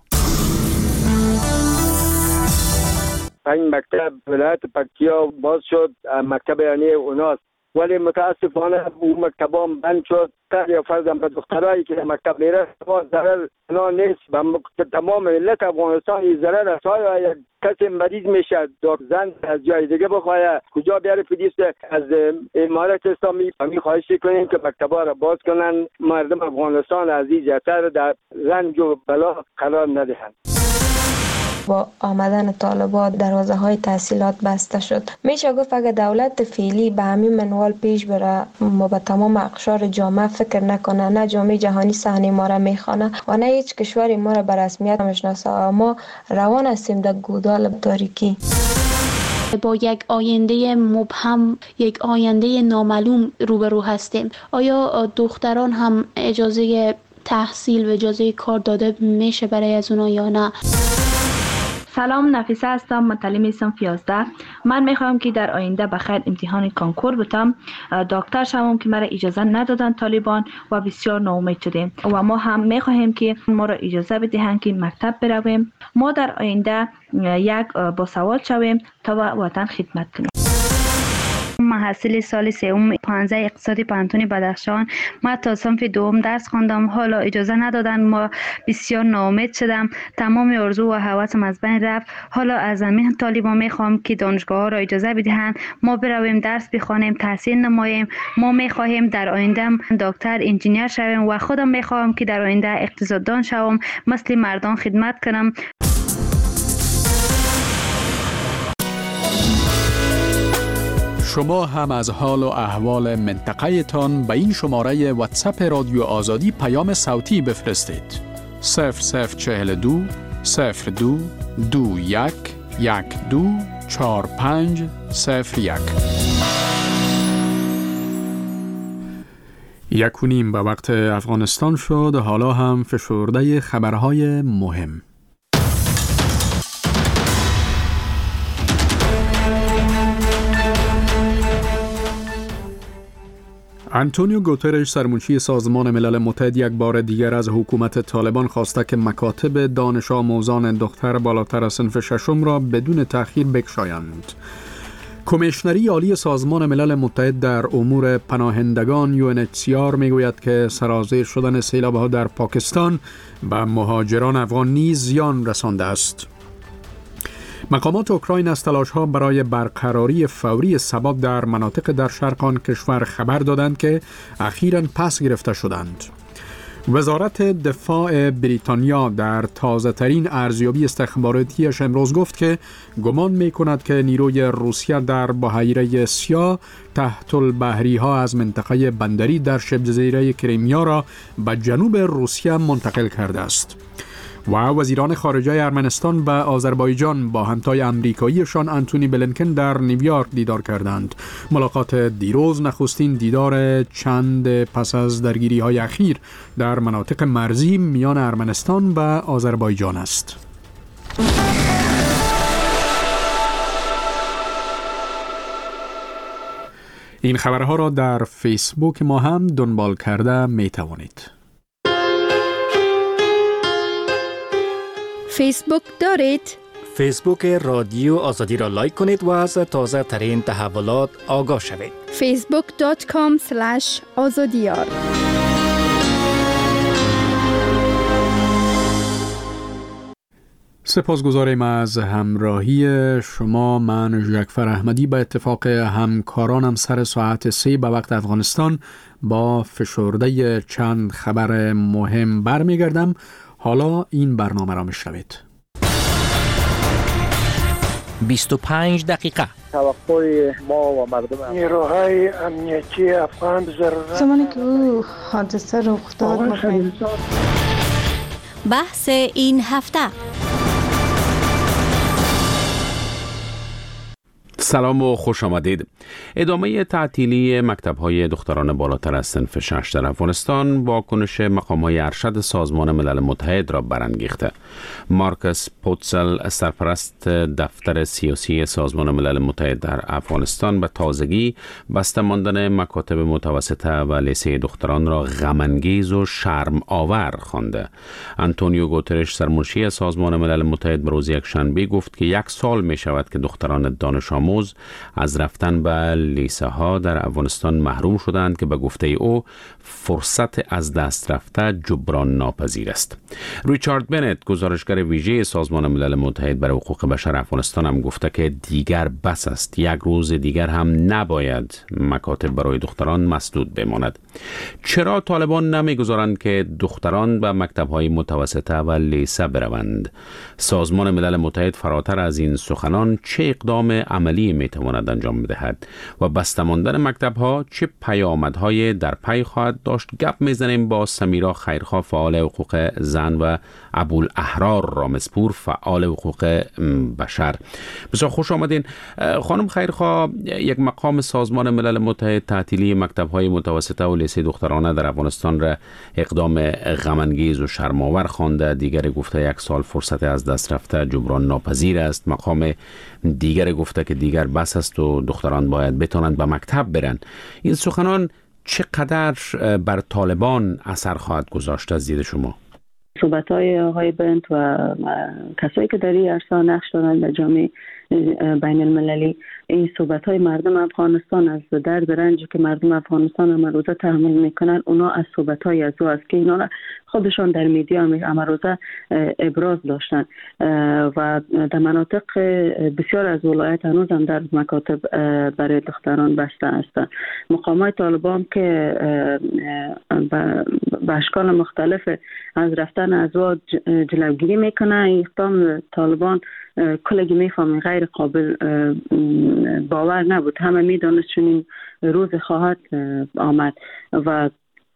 این مکتب ولایت پکتیا باز شد، مکتب یعنی اوناست، ولی متاسفانه اون مکتب هم بند شد. یا فرضاً به دخترایی که مکتب میره ضرر نه نیست، به تمام ملت افغانستان این ضرر است. آیا کسی مریض میشه زن از جای دیگه بخواه کجا بیاره پلیس؟ از امارت اسلامی می خواهش کنیم که مکتبا را باز کنن، مردم افغانستان عزیز یتر در رنج و بلا قرار ندهند. با آمدن طالبان دروازه های تحصیلات بسته شد. میشه گفت اگه دولت فعلی به همین منوال پیش بره، ما به تمام اقشار جامعه فکر نکنه، نه جامعه جهانی صحنه ما را میخوانه و نه هیچ کشوری ما را به رسمیت میشناسه، ما روان هستیم در گودال تاریکی. با یک آینده مبهم، یک آینده نامعلوم روبرو هستیم. آیا دختران هم اجازه تحصیل و اجازه کار داده میشه برای از اونا یا نه؟ سلام، نفیسه هستم، متعلم صنف یازده. من میخوام که در آینده بخیر امتحان کانکور بتم، دکتر شوم که مرا اجازه ندادن طالبان و بسیار ناامید شدیم و ما هم میخواهیم که ما را اجازه بدهند که مکتب برویم. ما در آینده یک باسواد شویم تا وطن خدمت کنیم. محصل سال سوم پانزده اقتصادی پانتون بدخشان. ما تا صنف دوم درس خواندم، حالا اجازه ندادن، ما بسیار ناامید شدم، تمام آرزو و هوسم از بین رفت. حالا از همین طالبان میخوام که دانشگاه ها را اجازه بدهند ما برویم درس بخوانیم، تحصیل نماییم. ما میخواهیم در آینده دکتر، انجینیر شویم و خودم میخوام که در آینده اقتصاددان شوم، مثل مردان خدمت کنم. شما هم از حال و احوال منطقه تان به این شماره واتساپ رادیو آزادی پیام صوتی بفرستید. صفر صفر چهل دو صفر دو دو یک یک دو چهار پنج صفر یک. یک و نیم به وقت افغانستان شد. حالا هم فشرده خبرهای مهم. آنتونیو گوترش سرمنشی سازمان ملل متحد یک بار دیگر از حکومت طالبان خواسته که مکاتب دانش آموزان دختر بالاتر از صنف ششم را بدون تأخیر بگشایند. کمیشنری عالی سازمان ملل متحد در امور پناهندگان یو ان اچ سی آر میگوید که سرازیر شدن سیلاب‌ها در پاکستان به مهاجران افغان نیز زیان رسانده است. مقامات اوکراین از تلاش‌ها برای برقراری فوری ثبات در مناطق در شرق آن کشور خبر دادند که اخیراً پس گرفته شدند. وزارت دفاع بریتانیا در تازه‌ترین ارزیابی استخباراتیش امروز گفت که گمان می‌کند که نیروی روسیه در بحیره سیاه تحت البحری‌ها از منطقه بندری در شبه جزیره کریمیا را به جنوب روسیه منتقل کرده است. و وزیران خارجه ارمنستان به آذربایجان با همتای امریکاییشان آنتونی بلینکن در نیویورک دیدار کردند. ملاقات دیروز نخستین دیدار چند پس از درگیری‌های اخیر در مناطق مرزی میان ارمنستان و آذربایجان است. این خبرها را در فیسبوک ما هم دنبال کرده می توانید. فیسبوک دارید؟ فیسبوک رادیو آزادی را لایک کنید و از تازه ترین تحولات آگاه شوید. فیسبوک دات کام اسلش آزادیار. سپاسگزاریم از همراهی شما. من ژکفر احمدی به اتفاق همکارانم سر ساعت سه به وقت افغانستان با فشرده چند خبر مهم برمیگردم. حالا این برنامه را میشنوید. بیست و پنج دقیقه توقع ما و مردم نیروهای امنیتی افغان ضرورت زمانی که او حادثه رخ داد بحث این هفته. سلام و خوش آمدید. ادامه تعطیلی مکتب‌های دختران بالاتر از صنف شش در افغانستان واکنش مقام‌های ارشد سازمان ملل متحد را برانگیخته. مارکس پوتسل سرپرست دفتر سیاسی سازمان ملل متحد در افغانستان به تازگی بسته ماندن مکاتب متوسطه و لیسه دختران را غم‌انگیز و شرم آور خوانده. آنتونیو گوترش سرمنشی سازمان ملل متحد به روز یکشنبه گفت که یک سال می شود که دختران دانش آموز از رفتن به لیسه ها در افغانستان محروم شدند که به گفته او فرصت از دست رفته جبران ناپذیر است. ریچارد بنت گزارشگر ویژه سازمان ملل متحد برای حقوق بشر افغانستان هم گفته که دیگر بس است، یک روز دیگر هم نباید مکاتب برای دختران مسدود بماند. چرا طالبان نمیگذارند که دختران به مکتب‌های متوسطه و لیسه بروند؟ سازمان ملل متحد فراتر از این سخنان چه اقدام عملی میتواند انجام بدهد و بسته ماندن مکتب‌ها چه پیامدهای در پی خواهد داشت؟ گپ میزنیم با سمیرا خیرخواه، فعال حقوق زن، و ابوالاحرار رامزپور، فعال حقوق بشر. بسیار خوش آمدین. خانم خیرخواه، یک مقام سازمان ملل متحد تعطیلی مکتب‌های متوسطه و لیسه دخترانه در افغانستان را اقدام غم‌انگیز و شرم‌آور خوانده. دیگر گفته یک سال فرصت از دست رفته جبران ناپذیر است. مقام دیگر گفته که دیگر بس است و دختران باید بتوانند به مکتب برن. این سخنان چقدر بر طالبان اثر خواهد گذاشت از دید شما؟ صحبت‌های آقای بنت و کسایی که در این عرصه نقش دارند در جامعه بین المللی، این صحبت‌های مردم افغانستان از درد رنجی که مردم افغانستان امروزه تحمل میکنن، اونا از صحبت‌های از او است که اینا خودشان در میدیا امروزه ابراز داشتن و در مناطق بسیار از ولایت هنوز هم در مکاتب برای دختران بسته هستند. مقامات طالبان که به اشکال مختلف از رفتن ازواج جلوگیری میکنه، اقدام طالبان کلگی میفهمه غیر غیر قابل باور نبود. همه می دانست چنین روز خواهد آمد و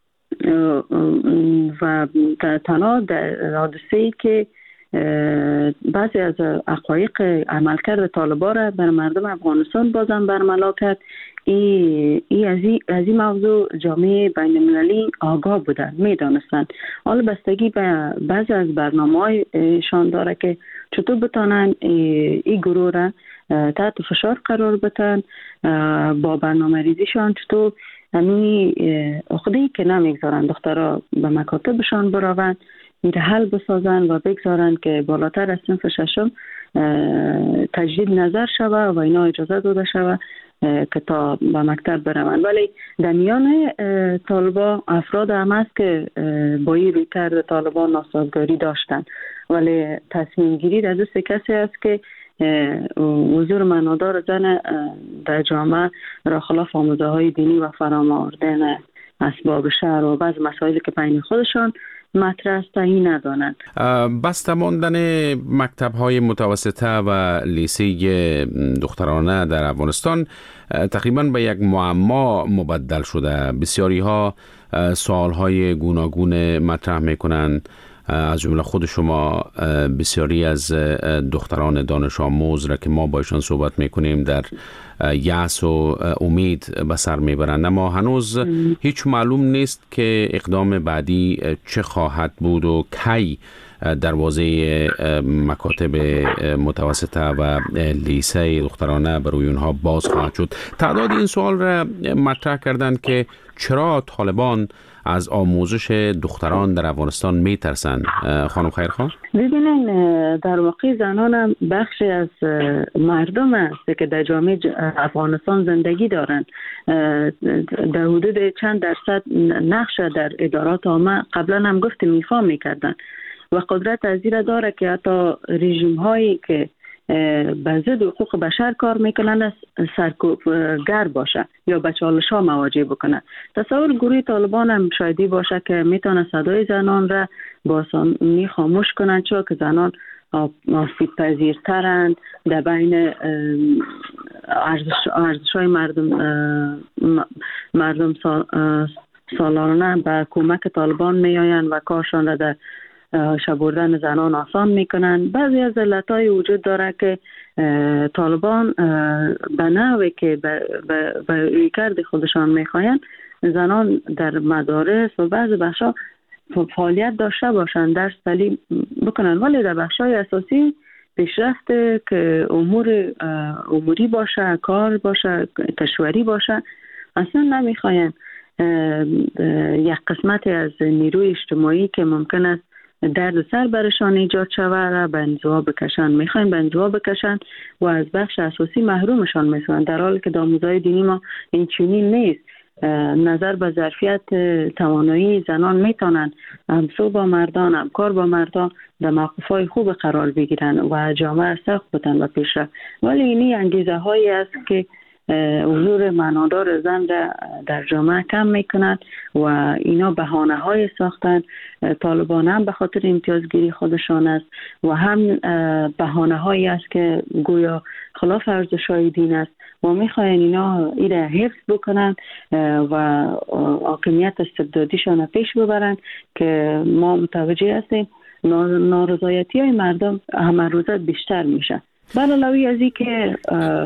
و تنها در حادثه‌ای که بعضی از حقایق عملکرد طالبان را بر مردم افغانستان بازم برملا کرد. ای, ای از, ای از این موضوع جامعه بین المللی آگاه بودن، می دانستن. حالا بستگی به بعضی از برنامه هایشان داره که چطور بتانن ای, ای گروه را تحت فشار قرار بدن، با برنامه ریزیشان چطور همین عقده‌ای که نمیگذارن دخترها به مکاتبشان بروند این حل بسازن و بگذارن که بالاتر از صنف ششم تجدید نظر شوه و اینا اجازه داده شوه که تا به مکتب بروند. ولی در میان طالبان افراد هم هست که با این روی کرد طالبان ناسازگاری داشتن، ولی تصمیم گیری در دست کسی است که حضور معنادار زن در جامعه را خلاف آموزه های دینی و فراماوردن اسباب شهر و بعض مسائلی که بین خودشان مطرح است تعیین ندانند. بسته ماندن مکتب های متوسطه و لیسه دخترانه در افغانستان تقریبا به یک معما مبدل شده. بسیاری ها سوال های گوناگون مطرح میکنند، از جمله خود شما بسیاری از دختران دانش آموز را که ما با ایشان صحبت میکنیم در یأس و امید به سر میبرند، اما هنوز هیچ معلوم نیست که اقدام بعدی چه خواهد بود و کی دروازه مکاتب متوسطه و لیسه دخترانه برای اونها باز خواهد شد. تعداد این سوال را مطرح کردند که چرا طالبان از آموزش دختران در افغانستان میترسند. خانم خیرخواه؟ ببینین در واقع زنان هم بخشی از مردم است که در جامعه افغانستان زندگی دارند. در حدود چند درصد نقش در ادارات عامه قبلا هم گفتیم ایفا میکردن و قدرت از این داره که حتی رژیم هایی که به ضد حقوق بشر کار میکنن سرکوبگر باشه یا به چالش ها مواجه بکنن. تصور گروه طالبان هم شایدی باشه که میتونه صدای زنان را با آسانی خاموش کنن، چون که زنان آسیب پذیرترند در بین ارزش های مردم مردم سالانه به کمک طالبان میآیند و کارشان را در شبردن زنان آسان میکنن. بعضی از علتهای وجود داره که طالبان به نوعی که به رویکرد خودشان میخواین زنان در مدارس و بعضی بخشا فعالیت داشته باشند، درس تعلیم بکنن، ولی در بخشای اساسی پیشرفت که امور اموری باشه، کار باشه، کشوری باشه اصلا نمیخواین. یک قسمت از نیروی اجتماعی که ممکن است درد سر برشان ایجاد شود را به انزوا بکشن، میخواین به انزوا بکشن و از بخش اساسی محرومشان میسازن، در حالی که در آموزهای دینی ما این چنین نیست. نظر به ظرفیت توانایی زنان میتونن همسو با مردان، همکار با مردان در موقف‌های خوب قرار بگیرن و جامعه سخت بتن و پیشرفت. ولی اینی انگیزه هایی است که حضور معنادار زن در جامعه کم میکنند و اینا بهانه های ساختن. طالبان هم به خاطر امتیازگیری خودشان است و هم بهانه هایی است که گویا خلاف ارزش های دین است و میخواین اینا ایره حفظ بکنن و حاکمیت استبدادیشان پیش ببرن که ما متوجه هستیم نارضایتی های مردم همه روزه بیشتر میشه. علاوه از این که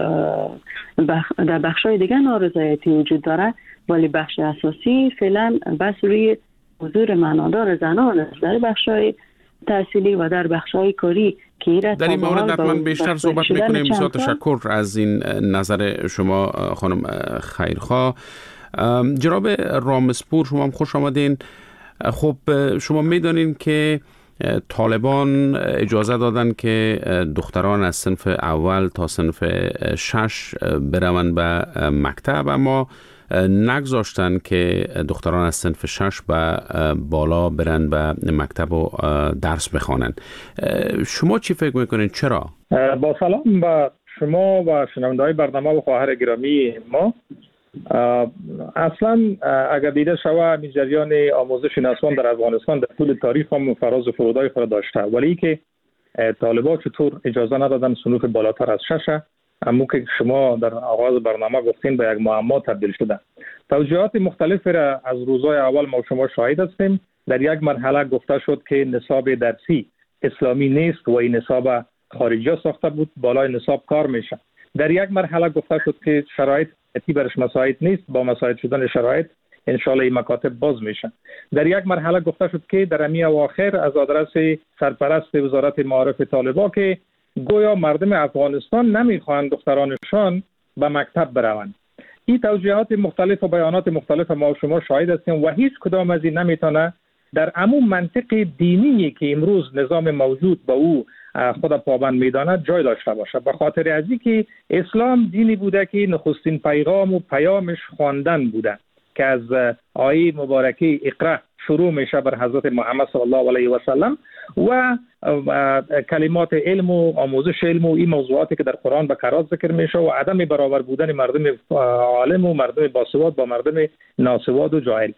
در بخشای دیگه نارضایتی وجود داره، ولی بخش اساسی فعلا بس روی حضور معنادار زنان است در بخشای تحصیلی و در بخشای کاری که در این مورد حتما بیشتر صحبت میکنیم. بسیار تشکر از این نظر شما خانم خیرخواه. جناب رامسپور شما هم خوش آمدین. خب شما میدانین که طالبان اجازه دادن که دختران از صنف اول تا صنف شش بروند به مکتب، اما نگذاشتن که دختران از صنف شش به بالا برن به مکتب و درس بخوانن. شما چی فکر میکنین چرا؟ با سلام به شما و شنونده‌های برنامه و خواهر گرامی ما. اصلا اگر دیده شود می جریان آموزش نسوان در افغانستان در طول تاریخ هم فراز و فرودهای خود داشته، ولی که طالبان چطور اجازه ندادن صنوف بالاتر از شش همون که شما در آغاز برنامه گفتین به یک معما تبدیل شده. توجیهات مختلفی را از روزهای اول ما شما شاهد هستیم. در یک مرحله گفته شد که نصاب درسی اسلامی نیست و این نصاب خارجی ساخته بود، بالای نصاب کار میشه. در یک مرحله گفته شد که شرایط اتی برش مساعد نیست، با مساعد شدن شرایط انشالله این مکاتب باز میشن. در یک مرحله گفته شد که در امی اواخر از آدرس سرپرست وزارت معارف طالبان که گویا مردم افغانستان نمیخواهند دخترانشان به مکتب بروند. این توجیهات مختلف و بیانات مختلف ما شما شاهد هستیم و هیچ کدام از این نمیتونه در عموم منطق دینی که امروز نظام موجود با او خود پابند میداند جای داشته باشه. به خاطر از اینکه اسلام دینی بوده که نخستین پیغام و پیامش خواندن بوده که از آیه مبارکه اقرا شروع میشه بر حضرت محمد صلی الله علیه و سلم و کلمات علم و آموزش علم و این موضوعاتی که در قرآن به کرات ذکر میشه و عدم برابر بودن مردم عالم و مردم باسواد با مردم ناسواد و جاهل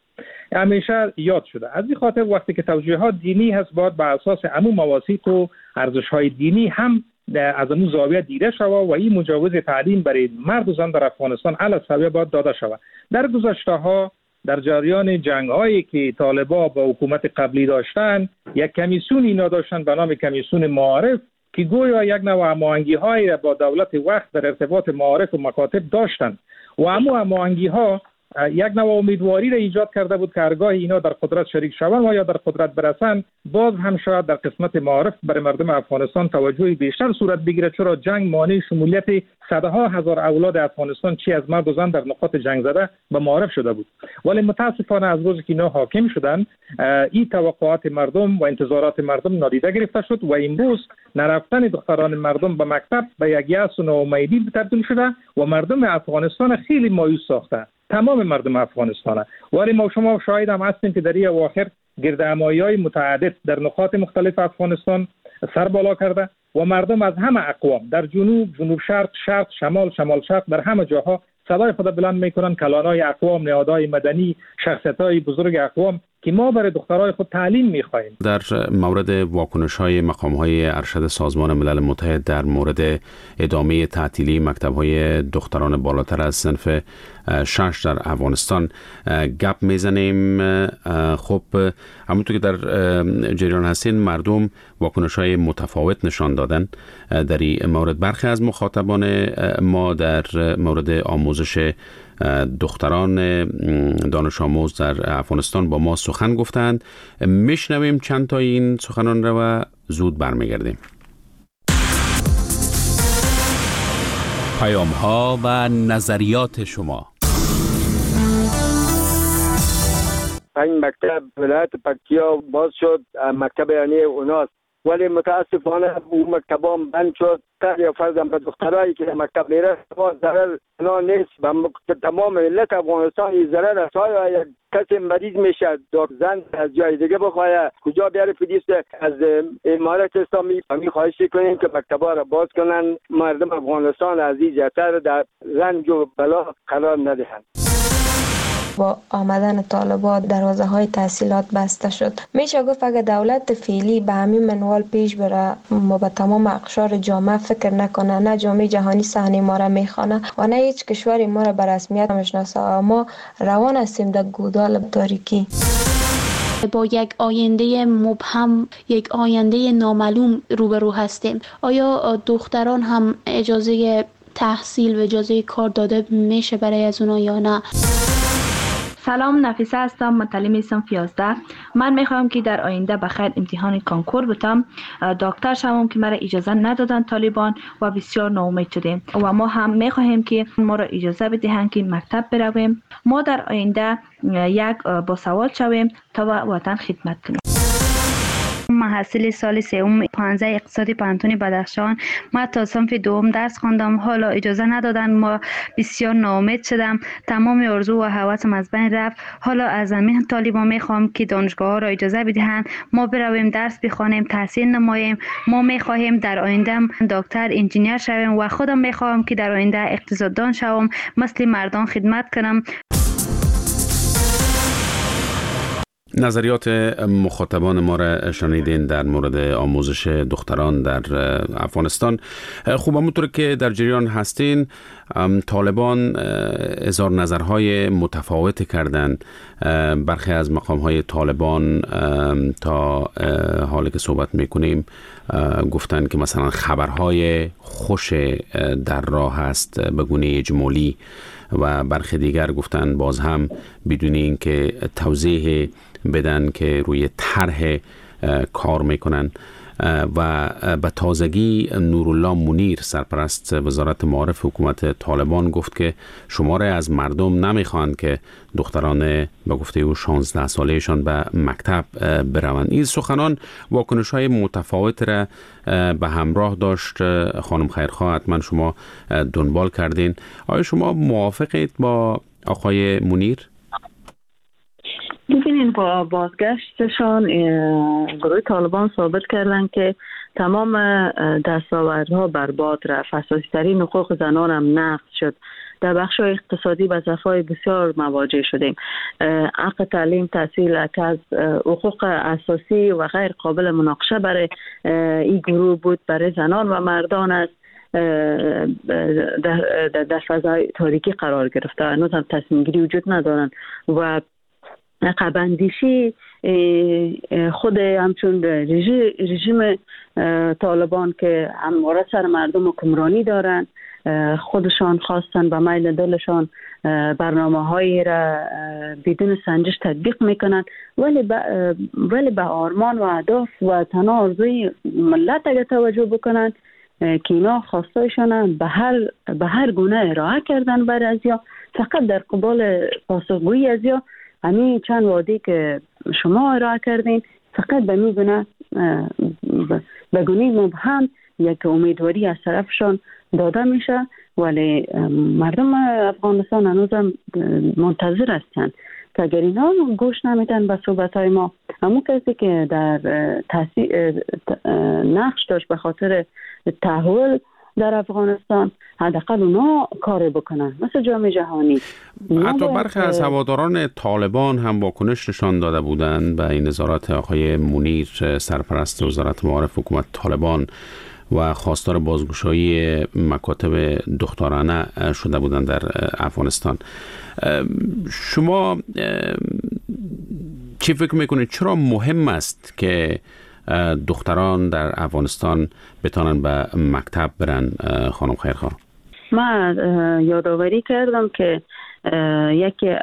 همیشه یاد شده. از این خاطر وقتی که توجیهات دینی هست باید بر اساس عموم مواثیق و ارزش‌های دینی هم از اون زاویه دیده شود و این مجوز تعلیم برای مرد و زن در افغانستان علی السویه باید داده شود. در گذشته‌ها در جریان جنگ‌هایی که طالبان با حکومت قبلی داشتن یک کمیسیون اینا داشتن به نام کمیسیون معارف که گویا یک نوع هماهنگی‌های با دولت وقت در ارتباط معارف و مکاتب داشتن و همون هماهنگی‌ها یک نوع امیدواری را ایجاد کرده بود که هرگاه اینا در قدرت شریک شوند و یا در قدرت برسند باز هم شاید در قسمت معارف برای مردم افغانستان توجه بیشتر صورت بگیره، چرا جنگ مانع شمولیت صدها هزار اولاد افغانستان چی از مرد و زن در نقاط جنگ زده به معارف شده بود. ولی متاسفانه از روزی که اینا حاکم شدن این توقعات مردم و انتظارات مردم نادیده گرفته شد و امروز نرفتن دختران مردم به مکتب به یک یأس و ناامیدی تبدیل شده و مردم افغانستان خیلی مایوس ساخته، تمام مردم افغانستان. ولی ما شما شاهد هم هستیم که در این اواخر گردهمایی‌های متعدد در نقاط مختلف افغانستان سر بالا کرده و مردم از همه اقوام در جنوب، جنوب شرق، شرق، شمال، شمال شرق در همه جاها صدای خود بلند میکنن کلانای اقوام، نهادهای مدنی، شخصیت‌های بزرگ اقوام که ما برای دخترای خود تعلیم می‌خواهیم. در مورد واکنش‌های مقام‌های ارشد سازمان ملل متحد در مورد ادامه تعطیلی مکتب‌های دختران بالاتر از صنف شش در افغانستان گپ میزنیم. خب همونطور که در جریان هستین مردم واکنش‌های متفاوت نشان دادن در این مورد. برخی از مخاطبان ما در مورد آموزش دختران دانش آموز در افغانستان با ما سخن گفتند. میشنویم چند تا این سخنان را و زود برمیگردیم. پیام ها و نظریات شما. این مکتب ولایت پکتیا باز شد، مکتب یعنی اوناست، ولی متاسفانه اون مکتبا بند شد. یا فرضاً به دخترایی که مکتب میره ضرر نه نیست، به تمام ملت افغانستان این ضرر است. یک کسی مریض میشه زن از جای دیگه بخواه کجا بیاره پلیس از امارت اسلامی همین خواهش کنیم که مکتبا را باز کنن، مردم افغانستان عزیز جتر در رنج و بلا قرار ندهند. با آمدن طالبان دروازه های تحصیلات بسته شد. میشه گفت اگر دولت فعلی به همین منوال پیش بره ما به تمام اقشار جامعه فکر نکنه، نه جامعه جهانی صحنه ما را میخوانه و نه هیچ کشوری ما را به رسمیت میشناسه، ما روان هستیم در گودال تاریکی. با یک آینده مبهم، یک آینده نامعلوم روبرو هستیم. آیا دختران هم اجازه تحصیل و اجازه کار داده میشه برای از اونا یا نه؟ سلام، نفیسه هستم، متعلم صنف یازده. من میخوام که در آینده بخیر امتحان کانکور بتم، دکتر شوم که مرا اجازه ندادن طالبان و بسیار ناامید شدیم و ما هم میخواهیم که ما را اجازه بدهند که مکتب برویم، ما در آینده یک باسواد شویم تا وطن خدمت کنیم. محصل سال سوم پانزده اقتصادی پانتون بدخشان. ما تا صنف دوم درس خواندم، حالا اجازه ندادن، ما بسیار ناامید شدم، تمام آرزو و هوسم از بین رفت. حالا از همین طالبان میخوام که دانشگاه ها را اجازه بدهند ما برویم درس بخوانیم، تحصیل نماییم. ما میخواهیم در آینده دکتر، انجینیر شویم و خودم میخوام که در آینده اقتصاددان شوم، مثل مردان خدمت کنم. نظریات مخاطبان ما را شنیدین در مورد آموزش دختران در افغانستان. خوب همونطور که در جریان هستین، طالبان اظهار نظرهای متفاوت کردن. برخی از مقامهای طالبان تا حالی که صحبت میکنیم گفتن که مثلا خبرهای خوش در راه هست به گونه اجمالی، و برخی دیگر گفتن باز هم بدون اینکه توضیح بدن که روی طرح کار میکنن. و به تازگی نورالله منیر، سرپرست وزارت معارف حکومت طالبان، گفت که شماره از مردم نمیخوان که دختران به گفته او شانزده سالهشان به مکتب بروند. این سخنان واکنش های متفاوت را به همراه داشت. خانم خیرخواه، حتما شما دنبال کردین. آیا شما موافقید با آقای منیر؟ ببینین، با بازگشتشان گروه طالبان ثابت کردن که تمام دستاوردها برباد رفت. اساسی ترین حقوق زنان هم نقض شد. در بخش اقتصادی به ضعف‌های بسیار مواجه شدیم. حق تعلیم، تحصیل که از حقوق اساسی و غیر قابل مناقشه برای این گروه بود، برای زنان و مردان است، در, در فضای تاریکی قرار گرفته. هنوز هم تصمیم گیری وجود ندارن و عقب‌اندیشی خود همچون رژیم طالبان که همواره سر مردم حکمرانی دارن، خودشان خواستن به میل دلشان برنامه هایی را بدون سنجش تطبیق میکنن، ولی به ولی به آرمان و اهداف و تنها آرزوی ملت اگه توجه بکنن که اینا خواستایشان به هر به هر گونه ارائه کردن بر ازیا، فقط در قبال پاسخگویی ازیا همین چند وعده که شما ارائه کردین فقط به میگونه به گونه مبهم یک امیدواری از طرفشان داده میشه، ولی مردم افغانستان هنوز هم منتظر هستند که اگر اینا گوش نمیدن به صحبتهای ما، همون کسی که در نقش داشت به خاطر تحول در افغانستان، حداقل اونا کار بکنن مثل جامعه جهانی. حتی برخی از هواداران طالبان هم واکنش نشان داده بودند به این نظارات آقای منیر، سرپرست وزارت معارف حکومت طالبان، و خواستار بازگشایی مکاتب دخترانه شده بودند در افغانستان. شما چی فکر میکنید چرا مهم است که دختران در افغانستان بتانن به مکتب برن؟ خانم خیرخواه، من یادآوری کردم که یکی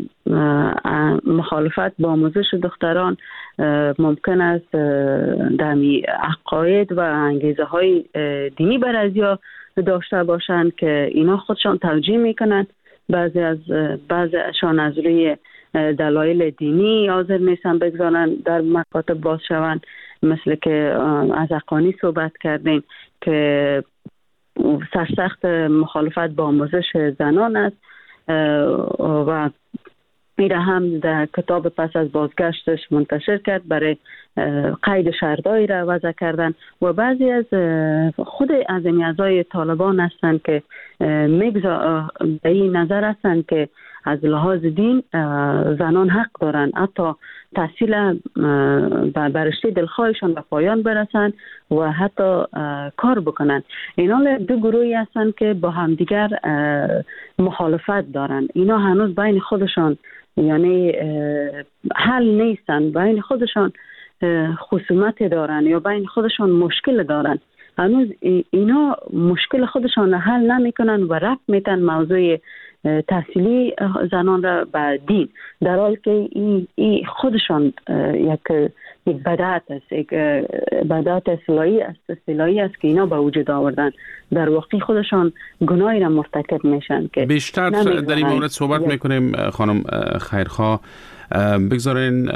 مخالفت با آموزش دختران ممکن است در عقاید و انگیزه های دینی بر ازیا داشته باشند که اینا خودشان توجیه میکنند. بعضی از بعضیشان از روی دلایل دینی حاضر نیستن بگذارن در مکاتب باز شوند، مثل که از حقانی صحبت کردیم که سرسخت مخالفت با آموزش زنان است و میره هم در کتاب پس از بازگشتش منتشر کرد برای قید شرطایی را وضع کردن. و بعضی از خود از اعضای طالبان هستند که میگذار به این نظر هستند که از لحاظ دین زنان حق دارن حتی تحصیل برشته دلخواهشان به پایان برسن و حتی کار بکنن. اینا دو گروهی هستن که با همدیگر مخالفت دارن. اینا هنوز بین خودشان یعنی حل نیستن، بین خودشان خصومت دارن یا بین خودشان مشکل دارن. هنوز اینا مشکل خودشان حل نمیکنن و رفت میتن موضوع تحصیلی زنان را به دین، در حالی که این ای خودشان یک یک بدعت است، یک بدعت اصلاحی است اصلاحی است که اینا به وجود آوردن. در واقع خودشان گناهی را مرتکب میشن که بیشتر در این مورد صحبت میکنیم. خانم خیرخواه، بگذارین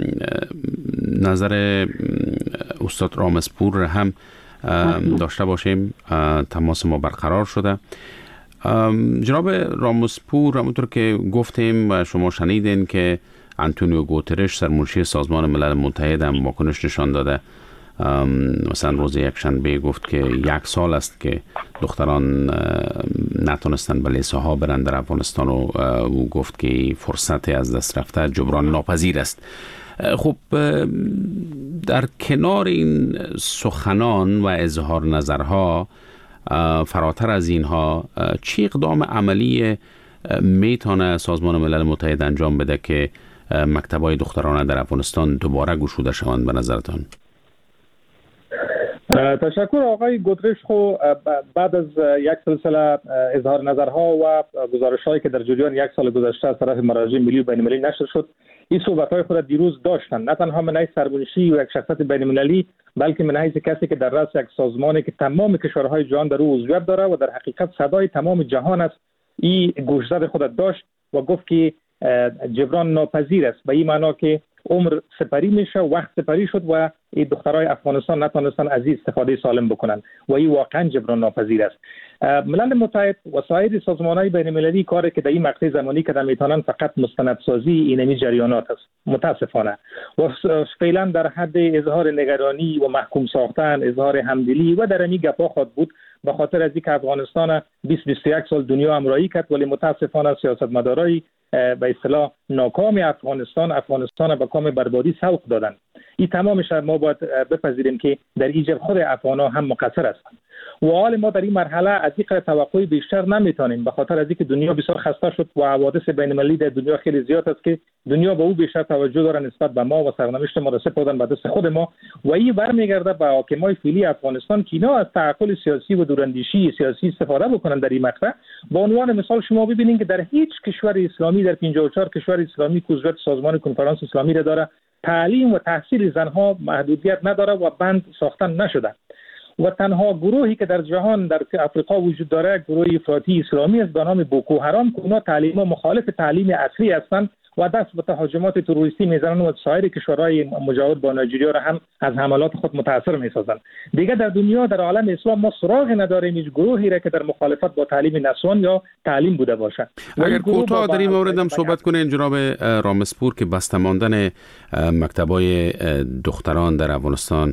نظر استاد رامسپور را هم داشته باشیم. تماس ما برقرار شده. جناب رامسپور، همونطور که گفتیم و شما شنیدین که آنتونیو گوترش، سرمنشی سازمان ملل متحد، هم واکنش نشان داده. مثلا روز یک شنبه گفت که یک سال است که دختران نتونستن به لیسه ها برن در افغانستان و او گفت که فرصت از دست رفته جبران ناپذیر است. خب در کنار این سخنان و اظهار نظرها، فراتر از اینها چی اقدام عملی میتونه سازمان ملل متحد انجام بده که مکتب‌های دخترانه در افغانستان دوباره گشوده شوند به نظرتان؟ تشکر آقای گوتریش. خو بعد از یک سلسله اظهار نظرها و گزارش‌هایی که در جریان یک سال گذشته از طرف مراجع ملی و بین‌المللی نشر شد، این صحبت‌های خود دیروز داشتن، نه تنها من حیث سربونشی و یک شخصیت بین‌المللی، بلکه من حیث کسی که در رأس یک سازمانی که تمام کشورهای جهان در او عضویت داره و در حقیقت صدای تمام جهان است، این گوشزد خود داشت و گفت که جبران ناپذیر است، به این معنا که عمر سپری میشه، وقت سپری شد و این دخترای افغانستان نتونستن از این استفاده سالم بکنن و این واقعا جبران ناپذیر است. ملل متحد و سایر سازمان‌های بین‌المللی کاری که در این مقطع زمانی که میتونن فقط مستندسازی اینمی جریانات است، متاسفانه، و فعلا در حد اظهار نگرانی و محکوم ساختن، اظهار همدلی و در این گپا خود بود، به خاطر از اینکه افغانستان بیست بیست و یک سال دنیا همراهی کرد، ولی متاسفانه سیاستمدارای به اصطلاح ناکام افغانستان افغانستان به کام بربادی سوق دادن. این تمامش ما باید بپذیریم که در ایجاب خود افغان‌ها هم مقصر هستند و حال ما در این مرحله از این قدر توقع بیشتر نمیتونیم، به خاطر از اینکه دنیا بسیار خسته شد و حوادث بین‌المللی در دنیا خیلی زیاد است که دنیا به او بیشتر توجه داره نسبت به ما و سرنوشت ما را سپردن به دست خود ما و این برمیگرده به حاکمای فعلی افغانستان که اینا از تعقل سیاسی و دوراندیشی سیاسی استفاده بکنن. در این مقطع به عنوان مثال شما ببینید که در هیچ کشور اسلامی، در پنجاه و چهار کشور اسلامی که عضویت سازمان کنفرانس اسلامی را داره، تعلیم و تحصیل زنها محدودیت نداره و بند ساختن نشده و تنها گروهی که در جهان در افریقا وجود داره گروه افراطی اسلامی است به نام بوکو حرام که اونا تعلیم و مخالف تعلیم اصلی هستند و دست به تهاجمات تروریستی میزنن و سایر کشورهای مجاور با نایجریا را هم از حملات خود متاثر میسازند. دیگه در دنیا در عالم اسلام ما سراغ نداریم هیچ گروهی را که در مخالفت با تعلیم نسوان یا تعلیم بوده باشه. اگر کوتاه در این مورد هم صحبت کنین جناب رامسپور که بسته ماندن مکتبای دختران در افغانستان،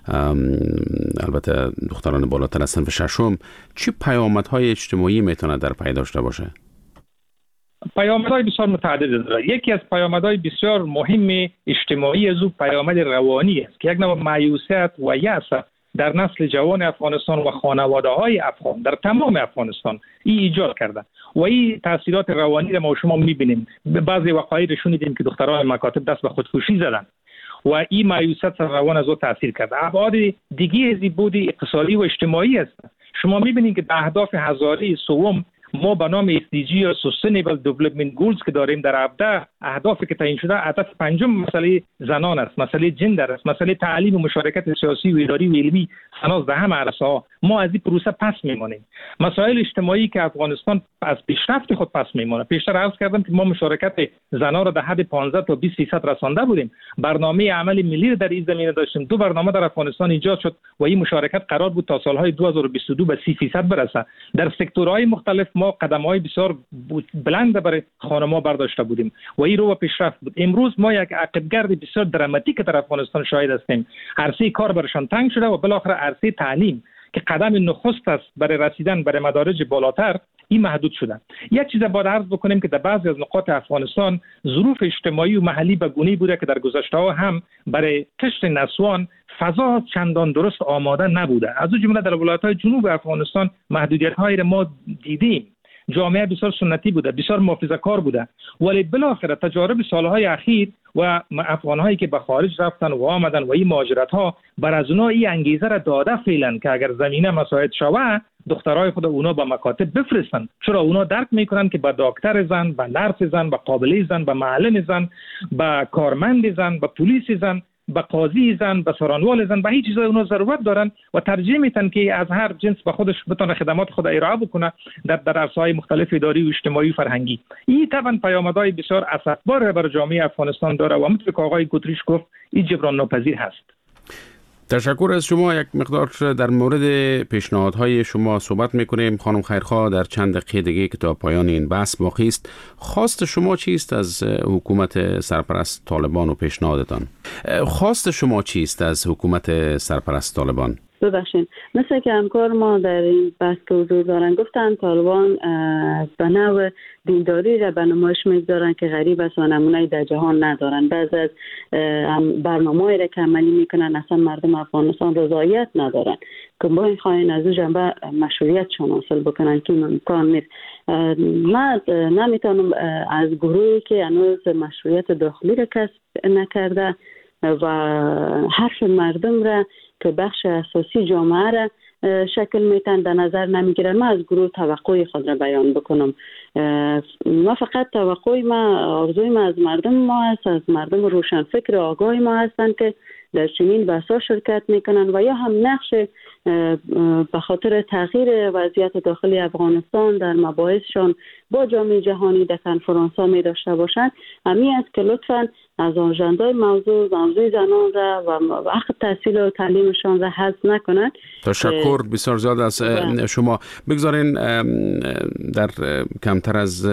البته دختران بالاتر از صنف ششم، چه پیامدهای اجتماعی میتونه در پی داشته باشه؟ پیامدهای بسیار متعدد داره. یکی از پیامدهای بسیار مهم اجتماعی از او پیامد روانی است که یک نوع مایوسیت و یأس در نسل جوان افغانستان و خانواده‌های افغان در تمام افغانستان ای ایجاد کرده و این تاثیرات روانی را ما شما می‌بینیم. بعضی وقایع رو شنیدیم که دختران مکاتب دست به خودکشی زدن و این مایوسیت روان از او تاثیر کرده. ابعاد دیگه از بود اقتصادی و اجتماعی است. شما می‌بینید که در اهداف هزاره سوم ما به نام اس دی جی یا Sustainable Development Goals که داریم در هفده اهدافی که تعیین شده، هدف پنجم مسئله زنان است، مسئله جندر است، مسئله تعلیم و مشارکت سیاسی و اداری و علمی، سناز در همه عرصه‌ها. ما از این پروسه پس میمانیم. مسائل اجتماعی که افغانستان از پیشرفت خود پس میمونه. پیشتر عرض کردم که ما مشارکت زنان را در حد پانزده تا بیست درصد رسانده بودیم. برنامه عمل ملی در این زمینه داشتیم. دو برنامه در افغانستان ایجاد شد و این مشارکت قرار بود تا سالهای دو هزار و بیست و دو به سی درصد برسه. در سکتورهای مختلف ما قدم‌های بسیار بلند برای خانم‌ها برداشته بودیم و این رو به پیشرفت بود. امروز ما یک عقب‌گرد بسیار دراماتیک در افغانستان شاهد هستیم. عرصه کار برشان تنگ شده و بالاخره عرصه تعلیم که قدم نخست است برای رسیدن برای مدارج بالاتر، این محدود شده. یک چیز باید عرض بکنیم که در بعضی از نقاط افغانستان ظروف اجتماعی و محلی به گونه‌ای بوده که در گذشته‌ها هم برای کشت نسوان فضا چندان درست آماده نبوده. از اون جمله در ولایت‌های جنوب افغانستان محدودیت‌هایی را ما دیدیم. جامعه بسیار سنتی بوده، بسیار محافظه‌کار بوده، ولی بالاخره تجارب سالهای اخیر و افغان‌هایی که به خارج رفتن و آمدن و این مهاجرت‌ها بر از اونها این انگیزه را داده فعلا که اگر زمینه مساعد شود دخترای خود اونا با مکاتب بفرستن. چرا اونا درک میکنن که با دکتر زن، با نرس زن، با قابله زن، با معلم زن، با کارمند زن، با پلیس زن، به قاضی زن، به سرانوال زن، به هیچ چیزای اونها ضرورت دارن و ترجیح میتن که از هر جنس به خودش بتونه خدمات خود ارائه بکنه در در عرصه‌های مختلف اداری و اجتماعی و فرهنگی. این طبعا پیامدهای بسیار اسفبار بر جامعه افغانستان داره و همونطور که آقای گوتریش گفت این جبران ناپذیر هست. تشکر از شما. یک مقدار در مورد پیشنهادهای شما صحبت میکنیم. خانم خیرخواه در چند دقیقه دیگه که تا پایان این بحث باقی است، خواست شما چیست از حکومت سرپرست طالبان و پیشنهادتان؟ خواست شما چیست از حکومت سرپرست طالبان؟ ببخشین مثل که همکار ما در این بحث که حضور دارن گفتن طالبان به نوع دینداری را به نمایش میگذارن که غریب است و نمونه در جهان ندارن. بعض از برنامه‌ای را که عملی میکنن اصلا مردم افغانستان رضایت ندارن که با این خواهین از او جنبه مشروعیتشان حاصل بکنن که امکان نیست. من نمیتونم از گروهی که هنوز مشروعیت داخلی را کسب نکرده و حرف مردم را که بخش اساسی جامعه را شکل میتن در نظر نمیگیرن، من از گروه توقع خود را بیان بکنم. ما فقط توقع ما آرزوی ما از مردم ما است، از مردم روشنفکر آگاه ما هستند که در چنین بحث‌ها شرکت میکنن و یا هم نقش به خاطر تغییر وضعیت داخلی افغانستان در مباحثشان با جامعه جهانی در کنفرانس‌ها می داشته باشند. همین است که لطفاً از آژندای موضوع موضوع زنان را و وقت تحصیل و تعلیمشان را حذف نکنند. تشکر بسیار زیاد از شما. بگذارین در کمتر از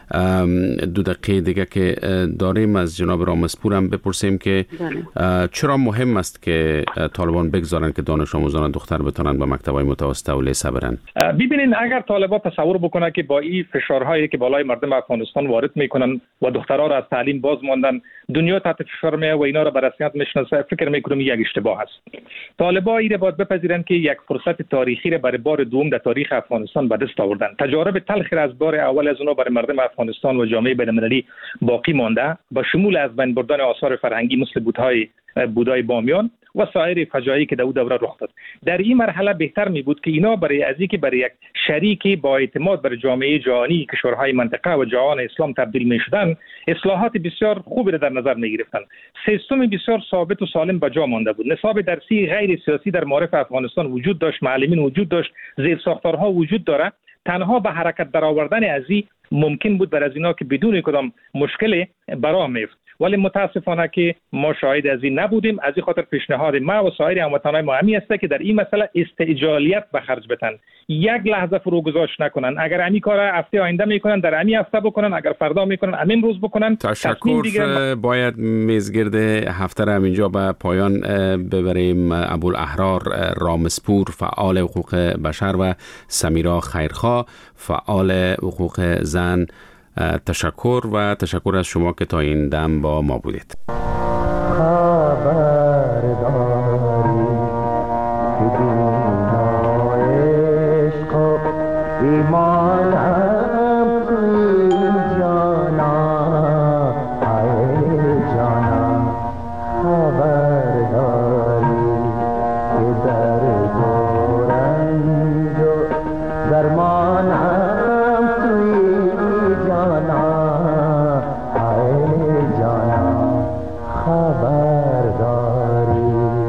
دو دقیقه دیگه که داریم از جناب رامسپور هم بپرسیم که چرا مهم است که طالبان بگذارن که دانش آموزان دختر بتونن به مکتب‌های متوسطه و لیسه برن؟ ببینین اگر طالبان تصور بکنه که با این فشارهایی که بالای مردم افغانستان وارد میکنن و دخترها را از تعلیم باز ماندن دنیا تحت فشار میه و اینا را به رسمیت میشناسه، فکر میکنم یک اشتباه است. طالبان ایره باید بپذیرن که یک فرصت تاریخی را برای بار دوم در تاریخ افغانستان به دست آوردن. تجارب تلخی از بار اول از اونها برای مردم افغانستان و جامعه بین‌المللی باقی مانده، با شمول از بین بردن آثار فرهنگی مثل بودهای بودای بامیان و سایر فجایعی که در اون دوره رخ داد. در این مرحله بهتر می بود که اینا برای از اینکه برای یک شریکی با اعتماد بر جامعه جهانی کشورهای منطقه و جهان اسلام تبدیل می شدن، اصلاحات بسیار خوبی را در نظر می گرفتن. سیستم بسیار ثابت و سالم به جا مانده بود. نصاب درسی غیر سیاسی در معارف افغانستان وجود داشت، معلمین وجود داشت، زیرساختارها وجود داره. تنها به حرکت درآوردن از این ممکن بود بر از اینا که بدون کدام مشکلی برآ میفت، ولی متاسفانه که ما شاهد از این نبودیم. از این خاطر پیشنهاد ما و سایر هموطنان ما همی است که در این مسئله استعجالیت به خرج بدن، یک لحظه فروگذاشت نکنن. اگر همین کار هفته آینده میکنن در همین هفته بکنن، اگر فردا میکنن همین روز بکنن. تشکر. باید میزگرد هفته را اینجا به پایان ببریم. ابوالاحرار رامسپور فعال حقوق بشر و سمیرا خیرخواه فعال حقوق زن، تشکر و تشکر از شما که تا این دم با ما بودید. خبرداری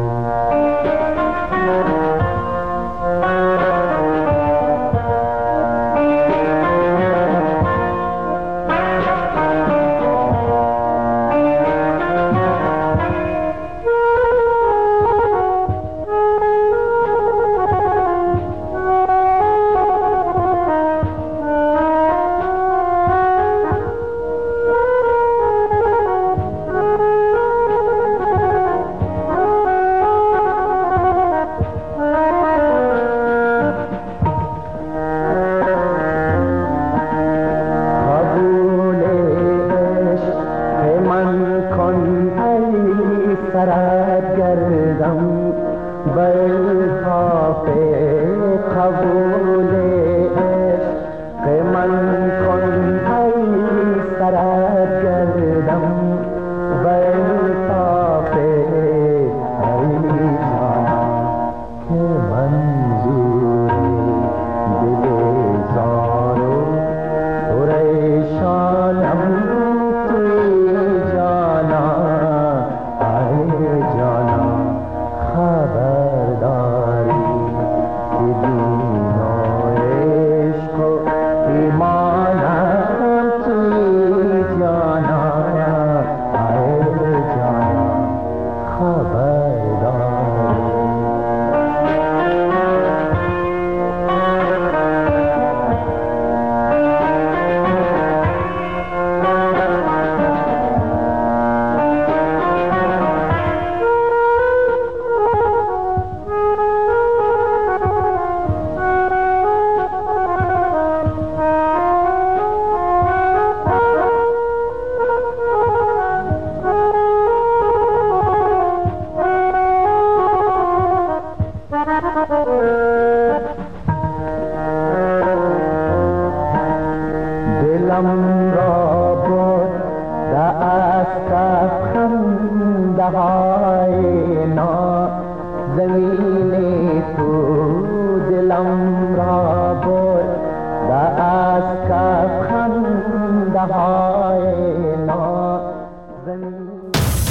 خنده های نا زمین تو دلم را برد و از کف خنده های